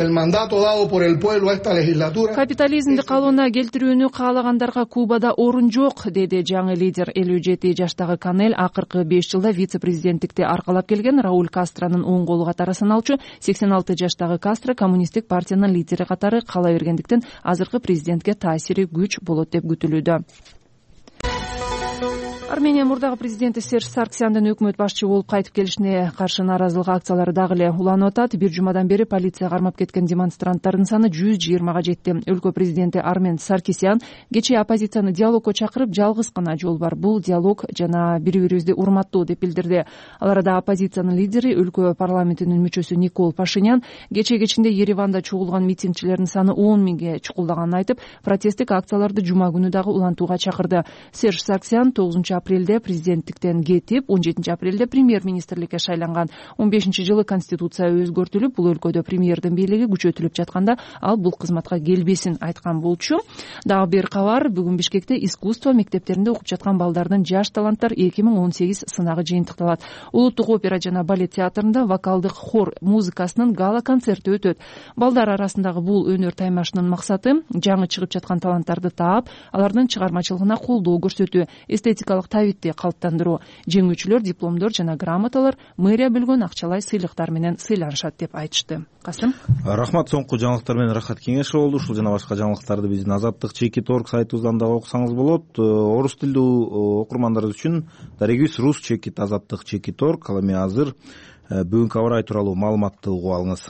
S5: Капитализмди калыбына келтирүүнү каалагандарга Кубада орун жок, деди жаңы лидер. элүү жети жаштагы Канель акыркы беш жылда вице-президенттикти аркалап келген. Рауль Кастронун оң колу катары саналчу. сексен алты жаштагы Кастро коммунисттик партиянын лидери катары кала бергендиктен азыркы президентке таасири күч болот деп күтүлүүдө. Армения мурдагы президенти Серж Сарксяндын өкмөт башчы болуп кайтып келишине каршы нааразылык акциялары дагы эле уланып атат. Бир жумадан бери полиция кармап кеткен демонстранттардын саны жүз жыйырмага жетти. Өлкө президенти Армен Саркисян кечээ оппозицияны диалогко чакырып, жалгыз гана жол бар. Бул диалог жана бири-бирибизди урматтоо деп билдирди. Ал арада оппозициянын лидери, өлкө парламентинин мүчөсү Никол Пашинян кечээ кечинде Ереванда чогулган митингчилердин саны он миңге чукулдаганын айтып, протесттик акцияларды жума күнү дагы улантууга чакырды. Серж Саркисян тогузунчу апрелде президенттиктен кетип он жетинчи апрелде премьер министрликке шайланган. он бешинчи жылы конституция өзгөртүлүп, бул өлкөдө премьердин бийлиги күчөтүлүп жатканда ал бул кызматка келбесин айткан болчу. Дагы бир кабар, бүгүн Бишкекте искусство мектептеринде окуп жаткан балдардын жаш таланттар эки миң он сегиз сынагы жыйынтыкталат. Улуттук опера жана балет театрында вокалдык хор музыкасынын гала концерти өтөт. Балдар арасындагы бул өнөр таймашынын максаты жаңы чыгып жаткан таланттарды таап, алардын чыгармачылыгына колдоо көрсөтүү, эстетикалык табитти калыптандыруу. Жеңүүчүлөр дипломдор жана грамоталар мэрия бөлгөн акчалай сыйлыктар менен сыйланышат деп айтышты. Касым,
S1: рахмат. Соңку жаңылыктар менен Рахат Кеңешова болду. Ушул жана башка жаңылыктарды биздин Азаттык чекит орг сайтыбыздан дагы окусаңыз болот. Орус тилдүү окурмандарыбыз үчүн дарегибиз рус чекит азаттык чекит орг. Ал эми азыр бүгүнкү аба ырайы тууралуу маалыматты угуп алыңыз.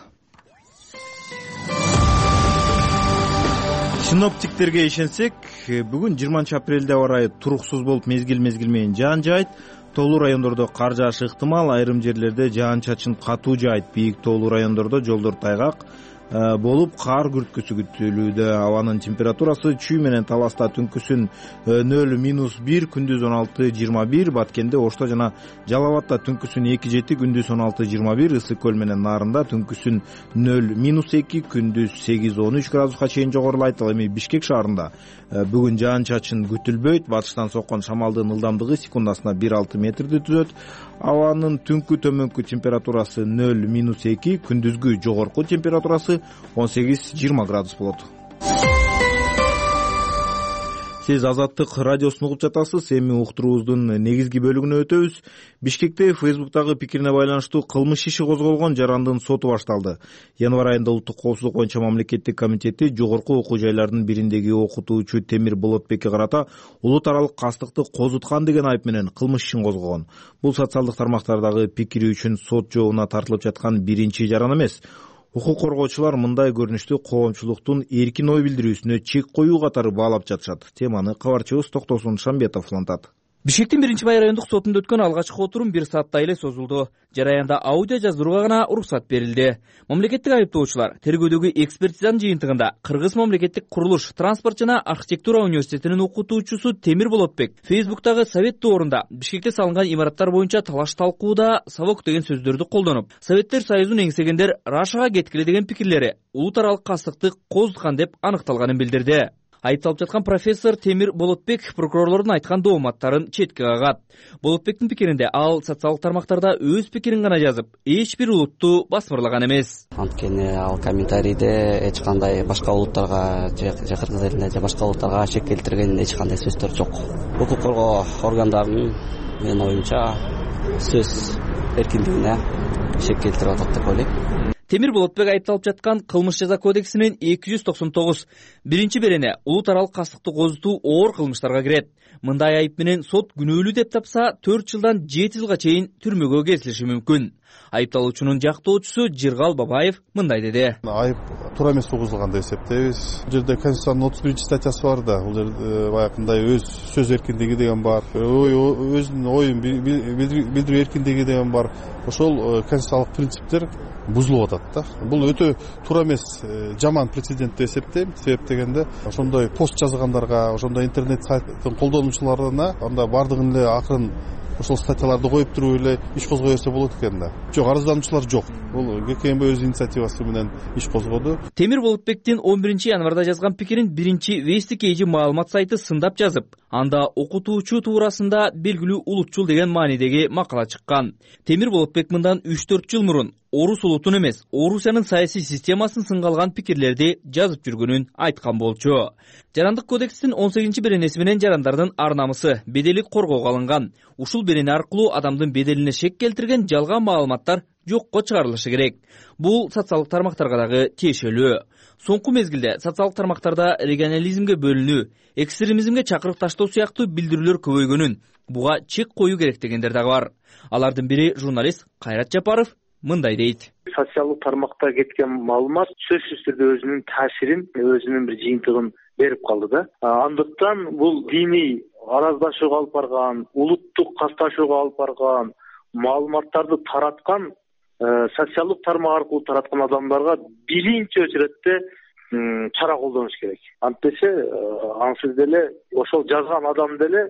S1: Синоптиктерге ишенсек, бүгүн жыйырманчы апрелде аба ырайы туруксуз болуп, мезгил-мезгил менен жаан жаайт. Тоолуу райондордо кар жаашы ыктымал, айрым жерлерде жаан-чачын катуу жаайт. Бийик тоолуу райондордо жолдор тайгак болуп, кар күрткүсү күтүлүүдө. Абанын температурасы Чүй менен Таласта түнкүсүн нөл минус бир, күндүз он алты жыйырма бир, Баткенде, Ошто жана Жалал Абадта түнкүсүн эки жети, күндүз он алты жыйырма бир, Ысык көл менен Нарында түнкүсүн нөл минус эки, күндүз сегиз он үч градуска чейин жогорулайт. Ал эми Бишкек шаарында бүгүн жаан-чачын күтүлбөйт. Батыштан соккон шамалдын ылдамдыгы секундасына бир алты метрди түзөт. Абанын түнкү төмөнкү температурасы нөл минус эки, күндүзгү жогорку температурасы он сегиз жыйырма градус болот. Сиз Азаттык радиосун угуп жатасыз. Эми уктуруубуздун негизги бөлүгүнө өтөбүз. Бишкекте Фейсбуктагы пикирине байланыштуу кылмыш иши козголгон жарандын соту башталды. Январь айында Улуттук коопсуздук боюнча мамлекеттик комитети жогорку окуу жайлардын бириндеги окутуучу Темир Болотбекке карата улут аралык кастыкты козуткан деген айып менен кылмыш ишин козгогон. Бул социалдык тармактардагы пикири үчүн сот жообуна тартылып жаткан биринчи жаран эмес. Укук коргоочулар мындай көрүнүштү коомчулуктун эркин ой билдирүүсүнө чек коюу катары баалап жатышат. Теманы кабарчыбыз Токтосун Шамбетов улантат.
S7: Бишкектин биринчи бай райондук сотунда өткөн алгачкы отурум бир сааттай эле созулду. Жараянда аудио жаздырууга гана уруксат берилди. Мамлекеттик айыптоочулар тергөөдөгү экспертизанын жыйынтыгында Кыргыз мамлекеттик курулуш, транспорт жана архитектура университетинин окутуучусу Темир Болотбек Фейсбуктагы совет доорунда Бишкекте салынган имараттар боюнча талаш талкууда сабок деген сөздөрдү колдонуп, Советтер Союзун эңсегендер Рашага кеткиле деген пикирлери улут аралык кастыкты козуткан деп аныкталганын билдирди. Айыпталып жаткан профессор Темир Болотбек прокурорлордун айткан дооматтарын четке кагат. Болотбектин пикиринде ал социалдык тармактарда өз пикирин гана жазып, эч бир улутту басмырлаган эмес.
S2: Анткени ал комментарийде эч кандай башка улуттарга же Кыргыз элине же башка улуттарга шек келтирген эч кандай сөздөр жок. Укук коргоо органдарынын менин оюмча сөз эркиндигине шек келтирип атат деп ойлойм.
S7: Темир Болотбек айыпталып жаткан кылмыш жаза кодексинин эки жүз токсон тогуз биринчи берене улут аралык кастыкты козутуу оор кылмыштарга кирет. Мындай айып менен сот күнөөлүү деп тапса төрт жылдан жети жылга чейин түрмөгө кесилиши мүмкүн. Айыпталуучунун жактоочусу Жыргал Бабаев мындай деди.
S9: Айып туура эмес тугузулган деп эсептейбиз. Бул жерде Конституциянын отуз биринчи статьясы бар да, бул жерде баягындай өз сөз эркиндиги деген бар, өзүнүн оюн билдирүү эркиндиги деген бар. Ошол конституциялык принциптер бузулуп атат да. Бул өтө туура эмес, жаман прецедент деп эсептейм. Себеп дегенде ошондой пост жазгандарга, ошондой интернет сайттын колдонуучуларына анда бардыгын эле акырын ошол статьяларды коюп туруп эле иш козгой берсе болот экен да. Жок, арыздануучулар жок. Бул ГКМБ өз инициативасы менен иш козгоду.
S7: Темир Болотбектин он биринчи январда жазган пикирин биринчи Вестик эйжи маалымат сайты сындап жазып, анда окутуучу туурасында белгилүү улутчул деген маанидеги макала чыккан. Темир Болотбек мындан үч төрт жыл мурун орус улутун эмес, Орусиянын саясий системасын сынга алган пикирлерди жазып жүргөнүн айткан болчу. Жарандык кодекстин он сегизинчи беренеси менен жарандардын ар намысы, бедели коргоого алынган. Ушул берене аркылуу адамдын беделине шек келтирген жалган маалыматтар жокко чыгарылышы керек. Бул социалдык тармактарга дагы тиешелүү. Соңку мезгилде социалдык тармактарда регионализмге бөлүнүү, экстремизмге чакырык таштоо сыяктуу билдирүүлөр көбөйгөнүн, буга чек коюу керек дегендер дагы бар. Алардын бири журналист Кайрат Жапаров мындай дейт.
S19: Социалдык тармакта кеткен маалымат сөзсүз түрдө өзүнүн таасирин, өзүнүн бир жыйынтыгын берип калды да. Андыктан бул диний араздашууга алып барган, улуттук касташууга алып барган маалыматтарды тараткан, социалдык тармак аркылуу тараткан адамдарга биринчи очередте чара колдонуш керек. Антесе ансыз деле ошол жазган адам деле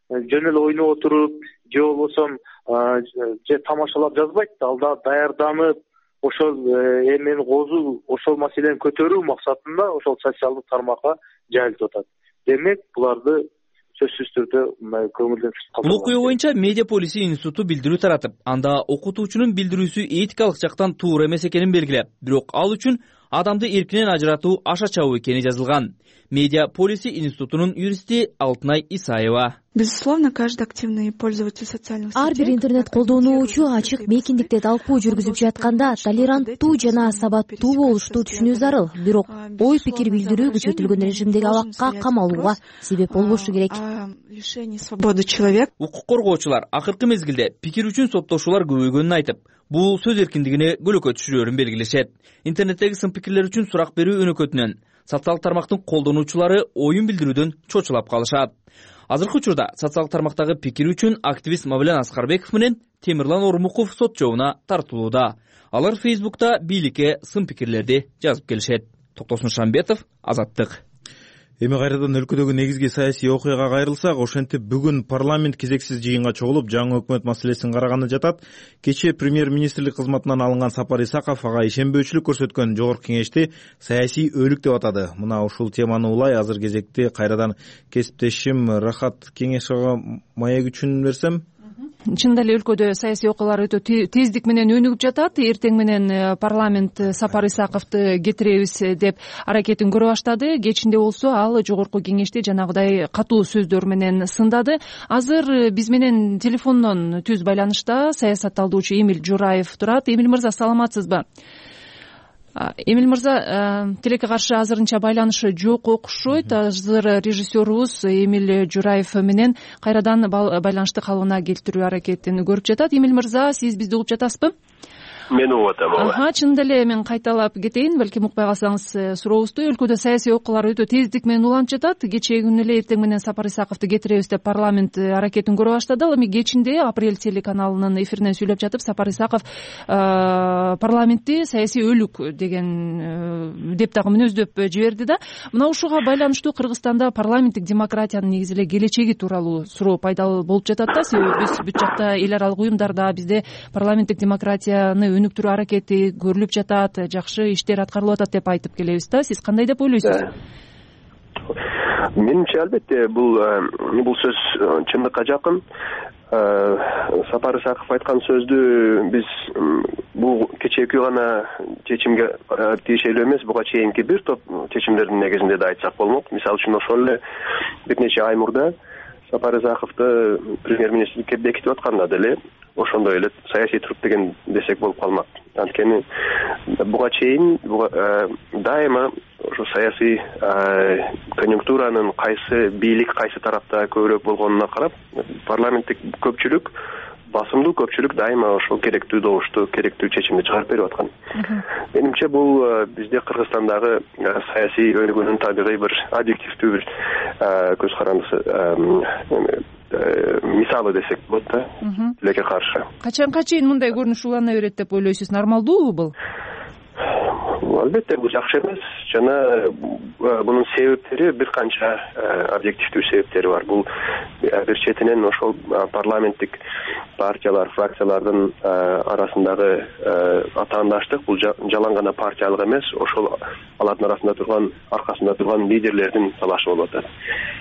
S16: жөн эле ойноп отуруп же болбосо же тамашалап жазбайт да, ал да даярданып ошол эмени козуу, ошол маселени көтөрүү максатында ошол социалдык тармакка жайылтып атат. Демек буларды сөзсүз түрдө көңүлдөн
S7: бул окуя боюнча Медиа полиси институту билдирүү таратып, анда окутуучунун билдирүүсү этикалык жактан туура эмес экенин белгилеп, бирок ал үчүн адамды эркинен ажыратуу аша чабуу экени жазылган. Медиа полиси институтунун юристи Алтынай Исаева:
S10: Безусловно, каждый активный пользователь социальных сетей.
S12: Ар бир интернет колдонуучу ачык мейкиндикте талкуу жүргүзүп жатканда толеранттуу жана сабаттуу болушту түшүнүү зарыл. Бирок ой пикир билдирүү күчөтүлгөн режимдеги абакка камалууга себеп болбошу керек.
S10: Лишение свободы человека.
S7: Укук коргоочулар акыркы мезгилде пикир үчүн соттошуулар көбөйгөнүн айтып, бул сөз эркиндигине көлөкө түшүрөөрүн белгилешет. Интернеттеги сын пикирлер үчүн сурак берүү өнөкөтүнөн социалдык тармактын колдонуучулары оюн билдирүүдөн чочулап калышат. Азыркы учурда социалдык тармактагы пикир үчүн активист Мавлен Аскарбеков менен Темирлан Ормуков сот жообуна тартылууда. Алар Фейсбукта бийликке сын пикирлерди жазып келишет. Токтосун Шамбетов, Азаттык.
S1: Эми кайрадан өлкөдөгү негизги саясий окуяга кайрылсак, ошентип бүгүн парламент кезексиз жыйынга чогулуп, жаңы өкмөт маселесин караганы жатат. Кечээ премьер-министрлик кызматынан алынган Сапар Исаков ага ишенбөөчүлүк көрсөткөн жогорку кеңешти саясий өлүк деп атады. Мына ушул теманы улай азыр кезекте кайрадан кесиптешим Рахат Кеңешова маек үчүн берсем.
S5: Чындап эле өлкөдө саясий окуялар өтө тездик менен өнүгүп жатат. Эртең менен парламент Сапар Исаковду кетиребиз деп аракетин көрө баштады. Кечинде болсо ал жогорку кеңешти жанагыдай катуу сөздөр менен сындады. Азыр биз менен телефондон түз байланышта саясатталдоочу Эмиль Жураев турат. Эмиль мырза, саламатсызбы? Эмиль мырза, тилекке каршы азырынча байланышы жок окушойт. Азыр режиссерубуз Эмиль Жураев менен кайрадан байланышты калыбына келтирүү аракетин көрүп жатат. Эмиль мырза, сиз бизди угуп жатасызбы?
S13: Мен угуп атам.
S5: Ага, чындап эле мен кайталап кетейин, балким укпай калсаңыз сурообузду. Өлкөдө саясий окуялар өтө тездик менен уланып жатат. Кечээ күнү эле эртең менен Сапар Исаковду кетиребиз деп парламент аракетин көрө баштады. Ал эми кечинде Апрель телеканалынын эфиринен сүйлөп жатып, Сапар Исаков парламентти саясий өлүк деген деп дагы мүнөздөп жиберди да. Мына ушуга байланыштуу Кыргызстанда парламенттик демократиянын негизи эле келечеги тууралуу суроо пайда болуп жатат да. Себеби биз бүт жакта эл аралык уюмдарда бизде парламенттик демократияны өнүктүрүү аракети көрүлүп жатат, жакшы иштер аткарылып атат деп айтып келебиз да. Сиз кандай деп ойлойсуз?
S13: Менимче, албетте, бул бул сөз чындыкка жакын. Сапар Исаков айткан сөздү биз бул кечээки гана чечимге тиешелүү эмес, буга чейинки бир топ чечимдердин негизинде да айтсак болмок. Мисалы үчүн ошол эле бир нече ай мурда Сапар Исаковду премьер-министрликке бекитип атканда деле ошондой эле саясий труп деген десек болуп калмак. Анткени буга чейин дайыма ошо саясий конъюнктуранын кайсы бийлик кайсы тарапта көбүрөөк болгонуна карап, парламенттик көпчүлүк, басымдуу көпчүлүк дайыма ошол керектүү добушту, керектүү чечимди чыгарып берип аткан. Менимче бул бизде Кыргызстандагы саясий өнүгүүнүн табигый бир объективдүү бир көз карандысы мисалы десек болот да, тилекке каршы.
S5: Качанга чейин мындай көрүнүш улана берет деп ойлойсуз? Нормалдуубу бул?
S13: Албетте, бул жакшы эмес жана бунун себептери бир канча объективдүү себептери бар. Бул бир четинен ошол парламенттик партиялар, фракциялардын арасындагы атаандаштык, бул жалаң гана партиялык эмес, ошол алардын арасында турган, аркасында турган лидерлердин талашы болуп атат.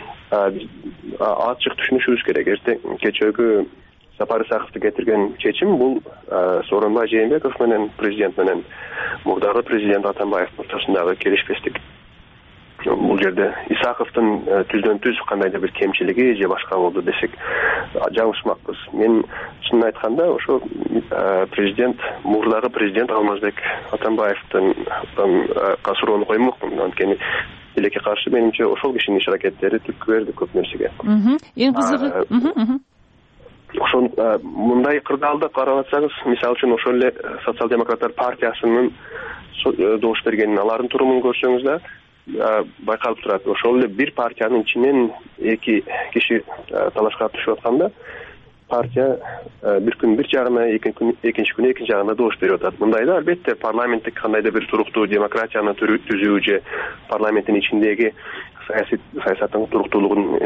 S13: Ачык түшүнүшүбүз керек. Эртең кечээкү Сапар Исаковду кетирген чечим бул Сооронбай Жээнбеков менен президент менен мурдагы президент Атамбаевдин ортосундагы келишпестик. Бул жерде Исаковдун түздөн түз кандайдыр бир кемчилиги же башка болду десек жаңылышмакпыз. Мен чынын айтканда ошо президент, мурдагы президент Алмазбек Атамбаевдин касуроону коймокмун. Анткени тилекке каршы менимче ошол кишинин иш аракеттери түрткү берди көп нерсеге.
S5: Эң кызыгы
S13: ошон мындай кырдаалды карап атсаңыз, мисалы үчүн ошол эле социал-демократтар партиясынын добуш бергенин, алардын турумун көрсөңүз да байкалып турат. Ошол эле бир партиянын ичинен эки киши талашка түшүп атканда, партия бир күн бир жагына, экинчи күнү экинчи жагына добуш берип атат. Мындайда албетте парламенттик кандайдыр бир туруктуу демократияны түзүү же парламенттин ичиндеги саясий саясаттын туруктуулугун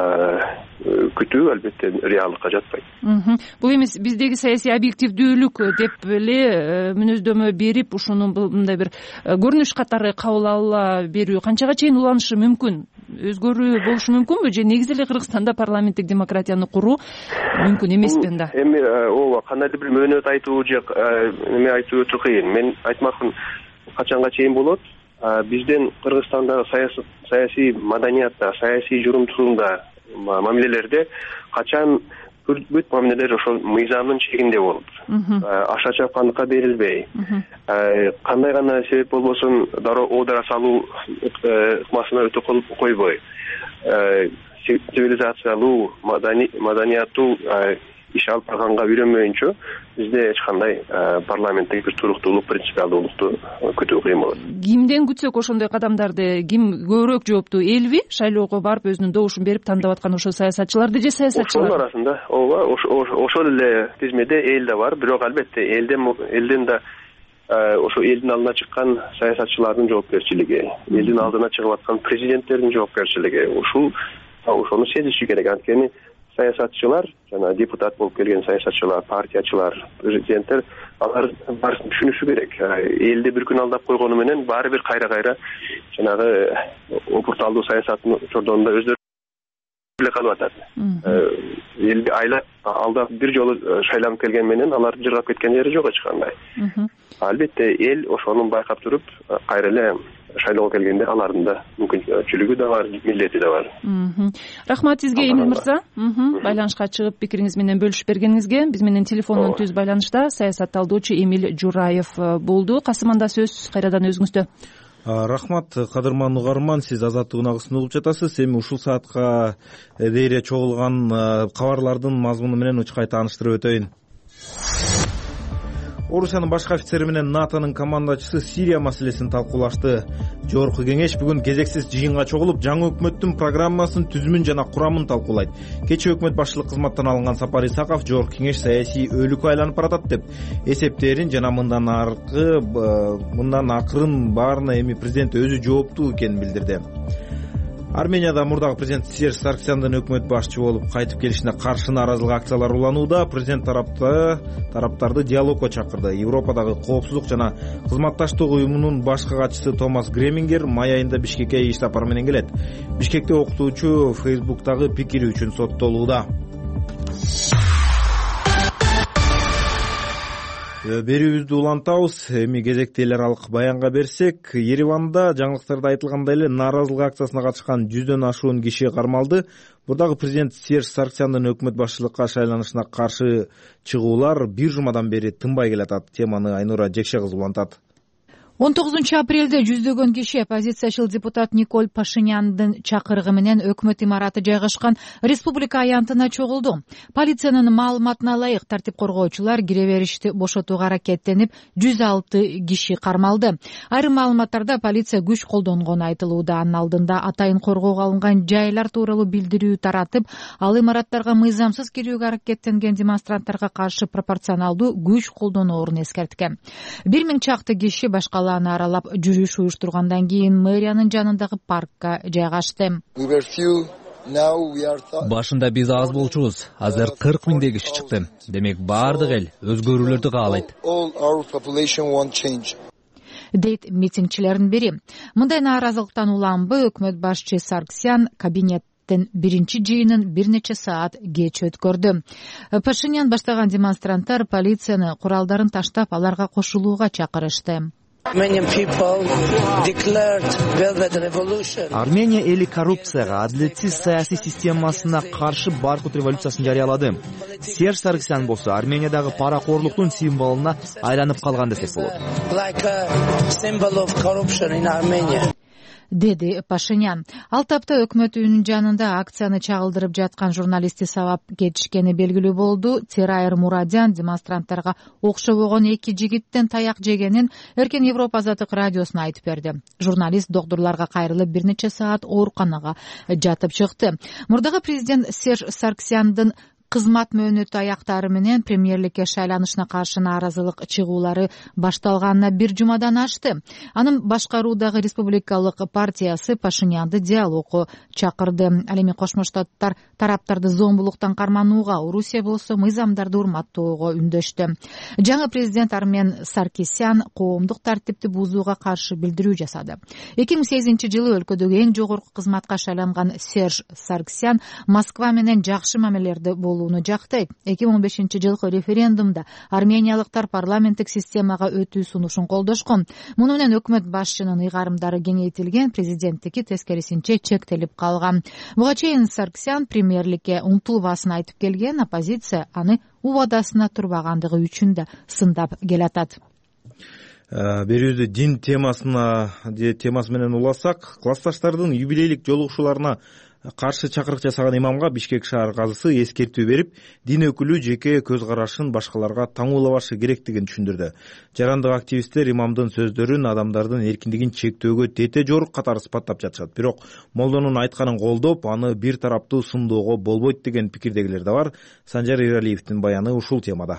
S13: күтүү албетте реалдыкка жатпайт.
S5: Бул эмес биздеги саясий объективдүүлүк деп эле мүнөздөмө берип ушуну мындай бир көрүнүш катары кабыл ала берүү канчага чейин уланышы мүмкүн? Өзгөрүү болушу мүмкүнбү же негизи эле Кыргызстанда парламенттик демократияны куруу мүмкүн эмеспи анда?
S13: Эми ооба кандайдыр бир мөөнөт айтуу же эме айтуу өтө кыйын. Мен айтмакмын качанга чейин болот. Бизден Кыргызстандагы саясий маданиятта, саясий журумтугунда, мамилелерде качан бүт мамилелер ошол мыйзамдын чегинде болот. Аша чапкандыкка берилбей, кандай гана себеп болбосун дароо оодара салуу ыкмасына өтө койбой, цивилизациялуу, маданияттуу иш алып барганга үйрөнмөйүнчө бизде эч кандай парламенттик бир туруктуулук, принципиалдуулукту күтүү кыйын болот.
S5: Кимден күтсөк ошондой кадамдарды? Ким көбүрөөк жоопттуу? Элби шайлоого барып өзүнүн добушун берип тандап аткан ошо саясатчыларды же саясатчылар?
S13: Ошонун арасында ооба ошол эле тизмеде эл да бар, бирок албетте элден элден да ошо элдин алдына чыккан саясатчылардын жоопкерчилиги, элдин алдына чыгып аткан президенттердин жоопкерчилиги ушул ошону сезиши керек. Анткени саясатчылар, жана депутат болуп келген саясатчылар, партиячылар, президенттер алар баарысын түшүнүшү керек. Элди бир күн алдап койгону менен баары бир кайра-кайра жанагы опурталдуу саясаттын чордонунда өздөрү эле калып атат. Элди айлап алдап бир жолу шайланып келген менен алар жыргап кеткен жери жок эч кандай. Албетте эл ошону байкап туруп кайра эле шайлоого келгенде алардын да мүмкүнчүлүгү да бар, милдети да бар.
S5: Рахмат сизге Эмил мырза. Байланышка чыгып пикириңиз менен бөлүшүп бергениңизге. Биз менен телефондон түз байланышта саясатталдоочу Эмил Жураев болду. Касыманда сөз кайрадан өзүңүздө.
S1: Рахмат, кадырман угарман, сиз Азаттык унагысын угуп жатасыз. Эми ушул саатка дейре чогулган кабарлардын мазмуну менен учкай тааныштырып өтөйүн. Орусиянын башкы офицери менен НАТОнун командачысы Сирия маселесин талкуулашты. Жогорку кеңеш бүгүн кезексиз жыйынга чогулуп, жаңы өкмөттүн программасын, түзүмүн жана курамын талкуулайт. Кечээ өкмөт башчылык кызматтан алынган Сапар Исаков жогорку кеңеш саясий өлүккө айланып баратат деп эсептерин жана мындан аркы мындан акырын баарына эми президент өзү жооптуу экенин билдирди. Арменияда мурдагы президент Серж Сарксяндын өкмөт башчы болуп кайтып келишине каршы нааразылык акциялары уланууда. Президент тарапта тараптарды диалогко чакырды. Европадагы коопсуздук жана кызматташтык уюмунун башкы катчысы Томас Гремингер май айында Бишкекке иш сапары менен келет. Бишкекте окутуучу Фейсбуктагы пикири үчүн соттолууда. Берүүбүздү улантабыз. Эми кезекте эл аралык баянга берсек, Ереванда жаңылыктарда айтылгандай эле нааразылык акциясына катышкан жүздөн ашуун киши кармалды. Бурдагы президент Серж Сарксяндын өкмөт башчылыкка шайланышына каршы чыгуулар бир жумадан бери тынбай келатат. Теманы Айнура Жекше кызы улантат.
S3: он тогузунчу апрелде жүздөгөн киши оппозициячыл депутат Николь Пашиняндын чакырыгы менен өкмөт имараты жайгашкан республика аянтына чогулду. Полициянын маалыматына ылайык, тартип коргоочулар кире беришти бошотууга аракеттенип, жүз алты киши кармалды. Айрым маалыматтарда полиция күч колдонгону айтылууда. Анын алдында атайын коргоого алынган жайлар тууралуу билдирүү таратып, ал имараттарга мыйзамсыз кирүүгө аракеттенген демонстранттарга каршы пропорционалдуу күч колдоноорун эскерткен. бир миң чакты киши башка аралап жүрүш уюштургандан кийин мэриянын жанындагы паркка жайгашты.
S4: Башында биз аз болчубуз, азыр кырк миңдей киши чыкты. Демек баардык эл өзгөрүүлөрдү каалайт,
S3: дейт митингчилердин бири. Мындай нааразылыктан уланбы өкмөт башчы Сарксян кабинет биринчи жыйынын бир нече саат кеч өткөрдү. Пашинян баштаган демонстранттар полицияны куралдарын таштап, аларга кошулууга чакырышты.
S11: Армения эли коррупцияга, адилетсиз саясий системасына каршы баркут революциясын жарыялады. Серж Сарксян болсо Армениядагы паракорлуктун символуна айланып калган десек болот.
S3: Деди Пашинян. Ал тапта өкмөт үйүнүн жанында акцияны чагылдырып жаткан журналистти сабап кетишкени белгилүү болду. Церайыр Мурадян демонстранттарга окшобогон эки жигиттен таяк жегенин Эркен Европа Азаттык радиосуна айтып берди. Журналист доктурларга кайрылып бир нече саат ооруканага жатып чыкты. Мурдагы президент Серж Сарксяндын кызмат мөөнөтү аяктары менен премьерликке шайланышына каршы нааразылык чыгуулары башталганына бир жумадан ашты. Анын башкаруудагы республикалык партиясы Пашинянды диалогко чакырды. Ал эми Кошмо Штаттар тараптарды зомбулуктан карманууга, Орусия болсо мыйзамдарды урматтоого үндөштү. Жаңы президент Армен Саркисян коомдук тартипти бузууга каршы билдирүү жасады. эки миң сегизинчи жылы өлкөдөгү эң жогорку кызматка шайланган Серж Саркисян Москва менен жакшы мамилелерде болууну жактайт. эки миң он бешинчи жылкы референдумда армениялыктар парламенттик системага өтүү сунушун колдошкон. Муну менен өкмөт башчынын ыйгарымдары кеңейтилген, президенттики тескерисинче чектелип калган. Буга чейин Саркисян премьерликке умтулбасын айтып келген, оппозиция аны убадасына турбагандыгы үчүн да сындап келатат.
S1: Берүүбүздү дин темасына темасы менен уласак, классташтардын юбилейлик жолугушууларына каршы чакырык жасаган имамга Бишкек шаар казысы эскертүү берип, дин өкүлү жеке көз карашын башкаларга таңуулабашы керектигин түшүндүрдү. Жарандык активисттер имамдын сөздөрүн адамдардын эркиндигин чектөөгө тете жорук катары сыпаттап жатышат. Бирок молдонун айтканын колдоп, аны бир тараптуу сындоого болбойт деген пикирдегилер да бар. Санжар Иралиевдин баяны ушул темада.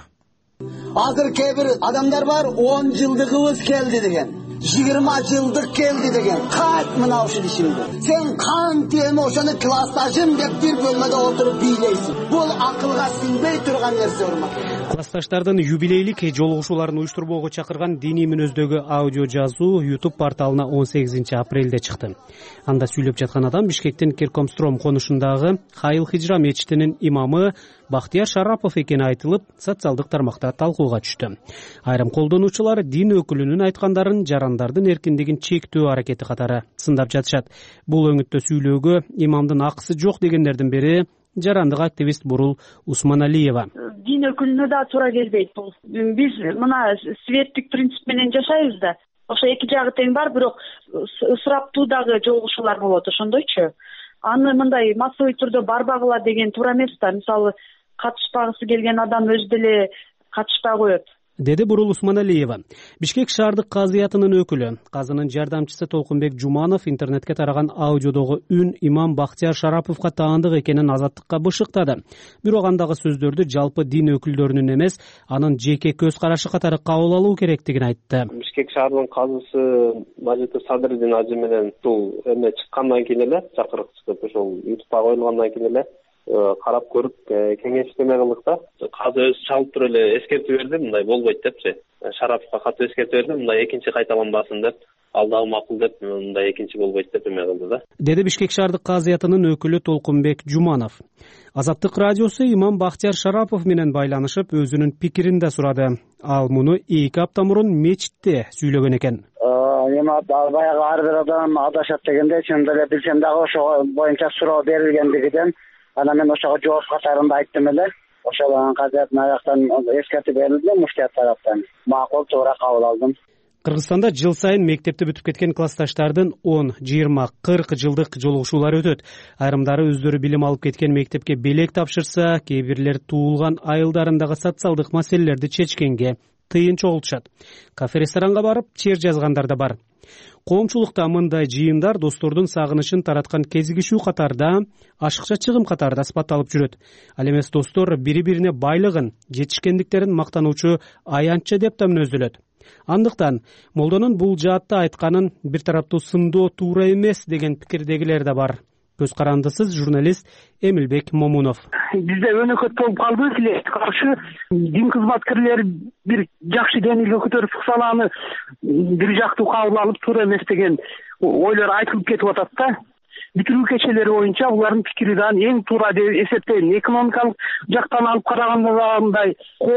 S6: Азыр кээ бир адамдар бар, он жылдыгыбыз келди деген, жыйырма жылдык келди деген. Кайт мына ушул ишимди. Сен кантип эми ошону классташым деп бир бөлмөдө отуруп бийлейсиң. Бул акылга сиңбей турган нерсе урмат.
S14: Классташтардын юбилейлик жолугушууларын уюштурбоого чакырган диний мүнөздөгү аудио жазуу YouTube порталына он сегизинчи апрелде чыкты. Анда сүйлөп жаткан адам Бишкектин Киркомстром конушундагы Хайыл Хижра мечитинин имамы Бактияр Шарапов экени айтылып, социалдык тармакта талкууга түштү. Айрым колдонуучулар дин өкүлүнүн айткандарын жарандардын эркиндигин чектөө аракети катары сындап жатышат. Бул өңүттө сүйлөөгө имамдын акысы жок дегендердин бири жарандык активист Бурул Усманалиева.
S15: Дин өкүлүнө да туура келбейт бул. Биз мына светтик принцип менен жашайбыз да. Ошо эки жагы тең бар, бирок ысыраптуу дагы жолугушуулар болот, ошондойчу. Аны мындай массовый түрдө барбагыла деген туура эмес да. Мисалы, катышпагысы келген адам өз деле катышпай коет.
S14: Деди Бурул Усманалиева. Бишкек шаардык казыятынын өкүлү, казынын жардамчысы Толкунбек Жуманов интернетке тараган аудиодогу үн имам Бактияр Шараповго таандык экенин Азаттыкка бышыктады. Бирок андагы сөздөрдү жалпы дин өкүлдөрүнүн эмес, анын жеке көз карашы катары кабыл алуу керектигин айтты.
S17: Бишкек шаарынын казысы Мажиты Садырдин ажы менен бул эме чыккандан кийин эле, чакырык чыгып ошол ютубка коюлгандан кийин эле карап көрүп кеңештеме кылдык да. Казы өзү чалып туруп эле эскертүү берди, мындай болбойт депчи. Шараповго катуу эскертүү берди, мындай экинчи кайталанбасын деп, ал дагы макул деп, мындай экинчи болбойт деп эме кылды да.
S14: Деди Бишкек шаардык казыятынын өкүлү Толкунбек Жуманов. Азаттык радиосу имам Бактияр Шарапов менен байланышып, өзүнүн пикирин да сурады. Ал муну эки апта мурун мечитте сүйлөгөн экен.
S24: Эми баягы ар бир адам адашат дегенде, чын эле билсем дагы ошого боюнча суроо берилгендигинен ана мен ошого жооп катарында айттым эле. Ошол казыятын аяктан эскертүү берилди муфтият тараптан. Макул, туура кабыл алдым.
S14: Кыргызстанда жыл сайын мектепти бүтүп кеткен классташтардын он, жыйырма, кырк жылдык жолугушуулары өтөт. Айрымдары өздөрү билим алып кеткен мектепке белек тапшырса, кээ бирлер туулган айылдарындагы социалдык маселелерди чечкенге тыйын чогултушат. Кафе-ресторанга барып, чер жазгандар да бар. Коомчулукта мындай жыйындар достордун сагынычын тараткан кезигишүү катарда, ашыкча чыгым катарда сыпатталып жүрөт. Ал эмес достор бири-бирине байлыгын, жетишкендиктерин мактануучу аянтчы деп да мүнөздөлөт. Андыктан молдонун бул жаатта айтканын бир тараптуу сындоо туура эмес деген пикирдегилер да бар. Көз карандысыз журналист Эмилбек Момунов.
S25: Бизде өнөкөт болуп калды эле, каршы дин кызматкерлери бир жакшы деңгээлге көтөрүп чыкса аны бир жактуу кабыл алып туура эмес деген ойлор айтылып кетип атат да. Бүтүрүү кечелери боюнча булардын пикири да эң туура деп эсептейм. Экономикалык жактан алып караганда да мындай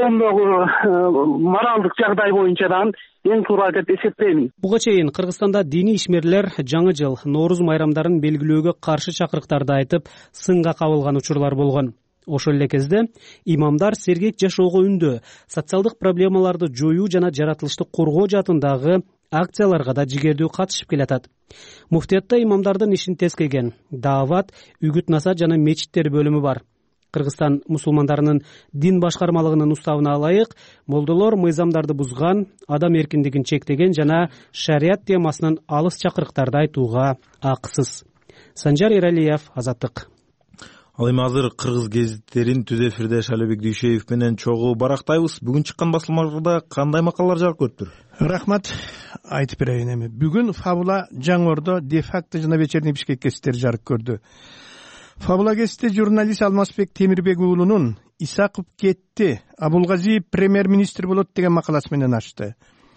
S25: коомдогу моралдык жагдай боюнча да эң туура деп эсептейм.
S14: Буга чейин Кыргызстанда диний ишмерлер жаңы жыл, Нооруз майрамдарын белгилөөгө каршы чакырыктарды айтып, сынга кабылган учурлар болгон. Ошол эле кезде имамдар сергек жашоого үндөө, социалдык проблемаларды жоюу жана жаратылышты коргоо жаатындагы акцияларга да жигердүү катышып келатат. Муфтиятта имамдардын ишин тескеген даават, үгүт насаат жана мечиттер бөлүмү бар. Кыргызстан мусулмандарынын дин башкармалыгынын уставына ылайык, молдолор мыйзамдарды бузган, адам эркиндигин чектеген жана шарият темасынын алыс чакырыктарды айтууга акысыз. Санжар Иралиев, Азаттык.
S1: ал эми азыр кыргыз гезиттерин түз эфирде Шайлообек Дүйшеев менен чогуу барактайбыз. Бүгүн чыккан басылмаларда кандай макалалар жарык көрүптүр?
S18: Рахмат, айтып берейин эми. Бүгүн Фабула, Жаңы Ордо, Де-факто жана Вечерний Бишкек гезиттери жарык көрдү. Фабула гезити журналист Алмазбек Темирбек уулунун Исаков кетти, Абулгазиев премьер-министр болот деген макаласы менен ачты.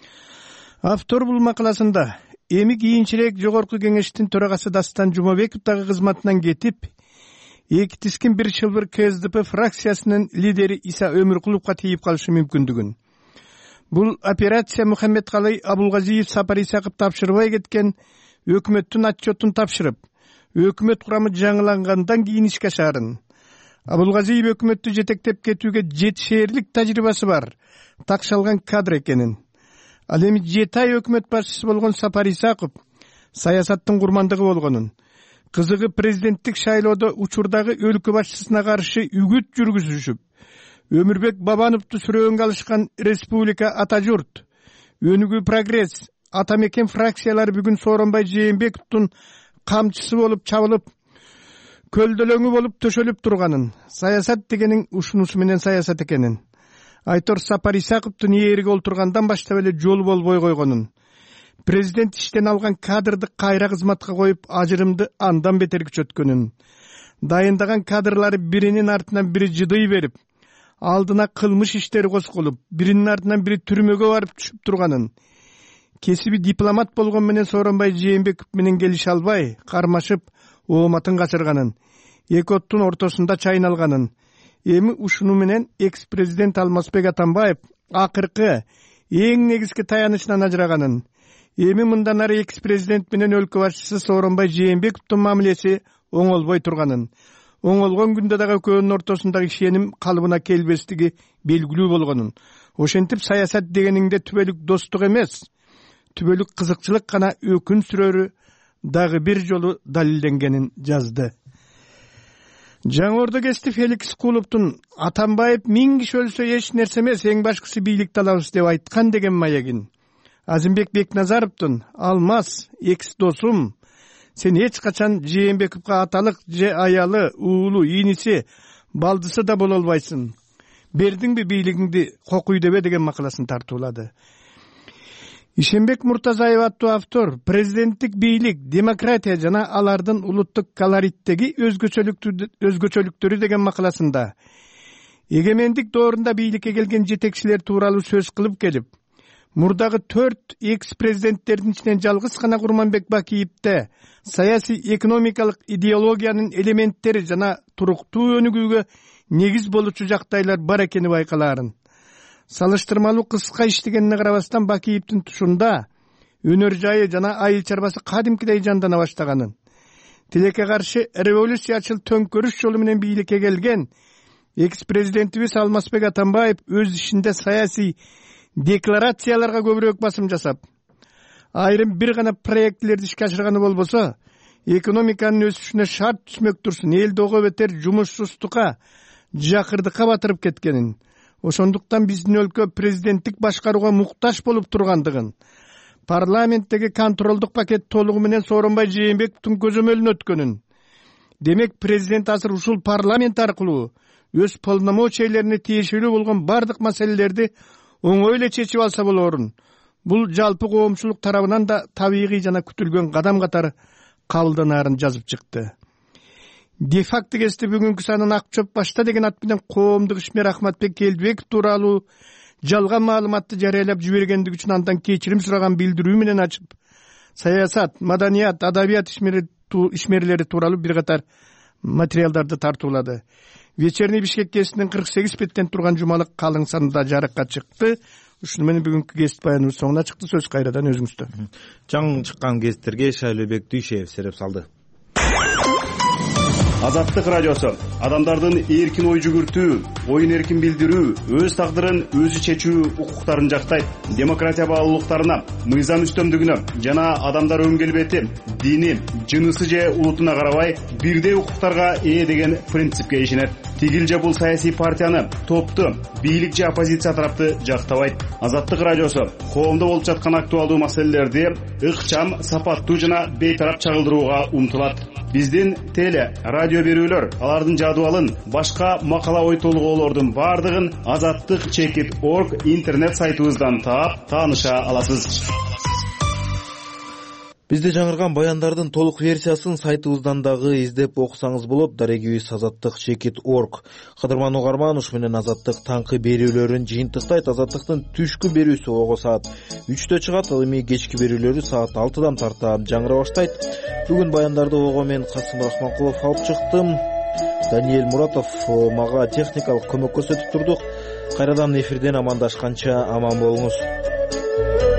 S18: Автор бул макаласында эми кийинчерээк Жогорку Кеңештин төрагасы Дастан Жумабеков дагы кызматынан кетип, эки тискин бир шылбыр КСДП фракциясынын лидери Иса Өмүркуловго тийип калышы мүмкүндүгүн. Бул операция Мухаммедкалый Абулгазиев Сапар Исаков тапшырбай кеткен өкмөттүн отчетун тапшырып, өкмөт курамы жаңылангандан кийин ишке ашарын. Абулгазиев өкмөттү жетектеп кетүүгө жетишээрлик тажрыйбасы бар, такшалган кадр экенин. Ал эми жети ай өкмөт башчысы болгон Сапар Исаков саясаттын курмандыгы болгонун, кызыгы президенттик шайлоодо учурдагы өлкө башчысына каршы үгүт жүргүзүшүп, Өмүрбек Бабановду сүрөөнгө алышкан Республика Ата журт, Өнүгүү Прогресс, Ата мекен фракциялары бүгүн Сооронбай Жээнбековдун камчысы болуп чабылып, көлдөлөңү болуп төшөлүп турганын, саясат дегенин ушунусу менен саясат экенин, Айтор Сапар Исаковдун ээриге олтургандан баштап эле жол болбой койгонун, президент иштен алган кадрды кайра кызматка коюп, ажырымды андан бетер күчөткөнүн, дайындаган кадрлары биринин артынан бири жыдый берип, алдына кылмыш иштери козголуп, биринин артынан бири түрмөгө барып түшүп турганын, кесиби дипломат болгон менен Сооронбай Жээнбеков менен келише албай, кармашып, ооматын качырганын, эки оттун ортосунда чайналганын, эми ушуну менен экс-президент Алмазбек Атамбаев акыркы эң негизги таянычынан ажыраганын, эми мындан ары экс-президент менен өлкө башчысы Сооронбай Жээнбековдун мамилеси оңолбой турганын, оңолгон күндө дагы экөөнүн ортосундагы ишеним калыбына келбестиги белгилүү болгонун, ошентип саясат дегениңде түбөлүк достук эмес, түбөлүк кызыкчылык гана өкүн сүрөрү дагы бир жолу далилденгенин жазды. Жаңы Ордо гезити Феликс Куловдун Атамбаев миң киши өлсө эч нерсе эмес, эң башкысы бийликти алабыз деп айткан деген маягин. Азимбек Бекназаровдун Алмаз, экс досум, сен эч качан Жээнбековго аталык же аялы, уулу, ийниси, балдысы да боло албайсың. Бердиңби бийлигиңди кокуй дебе деген макаласын тартуулады. Ишенбек Муртазаев аттуу автор президенттик бийлик, демократия жана алардын улуттук колориттеги өзгөчөлүктөрү деген макаласында эгемендик доорунда бийликке келген жетекчилер тууралуу сөз кылып келип, мурдагы төрт экс-президенттердин ичинен жалгыз гана Курманбек Бакиевде саясий экономикалык идеологиянын элементтери жана туруктуу өнүгүүгө негиз болуучу жактайлар бар экени байкалаарын. Салыштырмалуу кыска иштегенине карабастан Бакиевдин тушунда өнөр жайы жана айыл чарбасы кадимкидей жандана баштаганын, тилекке каршы революциячыл төңкөрүш жолу менен бийликке келген экс-президентибиз Алмазбек Атамбаев өз ишинде саясий декларацияларга көбүрөөк басым жасап, айрым бир гана проектилерди ишке ашырганы болбосо, экономиканын өсүшүнө шарт түзмөк турсун, элди ого бетер жумушсуздукка, жакырдыкка батырып кеткенин, ошондуктан биздин өлкө президенттик башкарууга муктаж болуп тургандыгын, парламенттеги контролдук пакет толугу менен Сооронбай Жээнбековдун көзөмөлүнө өткөнүн, демек президент азыр ушул парламент аркылуу өз полномочияларына тиешелүү болгон бардык маселелерди оңой эле чечип алса болорун. Бул жалпы коомчулук тарабынан да табигый жана күтүлгөн кадам катары кабылданаарын жазып чыкты. Де-факто гезити бүгүнкү санын ак чөп башта деген ат менен коомдук ишмер Ахматбек Келдибеков тууралуу жалган маалыматты жарыялап жибергендиги үчүн андан кечирим сураган билдирүү менен ачып, саясат, маданият, адабият ишмерлери тууралуу бир катар материалдарды тартуулады. Вечерний Бишкек гезитинин кырк сегиз беттен турган жумалык калың санында жарыкка чыкты. Ушуну менен бүгүнкү гезит баяныбыз соңуна чыкты. Сөз кайрадан өзүңүздө.
S1: Жаңы чыккан гезиттерге Шайлообек Дүйшеев сереп салды.
S20: Азаттык радиосу адамдардын эркин ой жүгүртүү, оюн эркин билдирүү, өз тагдырын өзү чечүү укуктарын жактайт. Демократия баалуулуктарына, мыйзам үстөмдүгүнө жана адамдар өң келбети, дини, жынысы же улутуна карабай бирдей укуктарга ээ деген принципке ишенет. Тигил же бул саясий партияны, топту, бийлик же оппозиция тарапты жактабайт. Азаттык радиосу коомдо болуп жаткан актуалдуу маселелерди ыкчам, сапаттуу жана бейтарап чагылдырууга умтулат. Биздин теле, радио радио берүүлөр, алардын жадыбалын, башка макала ой толгоолордун бардыгын азаттык чекит точка орг интернет сайтыбыздан таап тааныша аласыз.
S1: Бизде жаңырган баяндардын толук версиясын сайтыбыздан дагы издеп окусаңыз болот. Дарегибиз азаттык чекит точка орг. Кадырман угарман ушу менен азаттык таңкы берүүлөрүн жыйынтыктайт. Азаттыктын түшкү берүүсү ого саат үчтө чыгат, ал эми кечки берүүлөрү саат алтыдан тарта жаңыра баштайт. Бүгүн баяндарды ого мен Касым Рахманкулов алып чыктым. Даниэль Муратов мага техникалык көмөк көрсөтүп турдук. Кайрадан эфирден амандашканча аман болуңуз.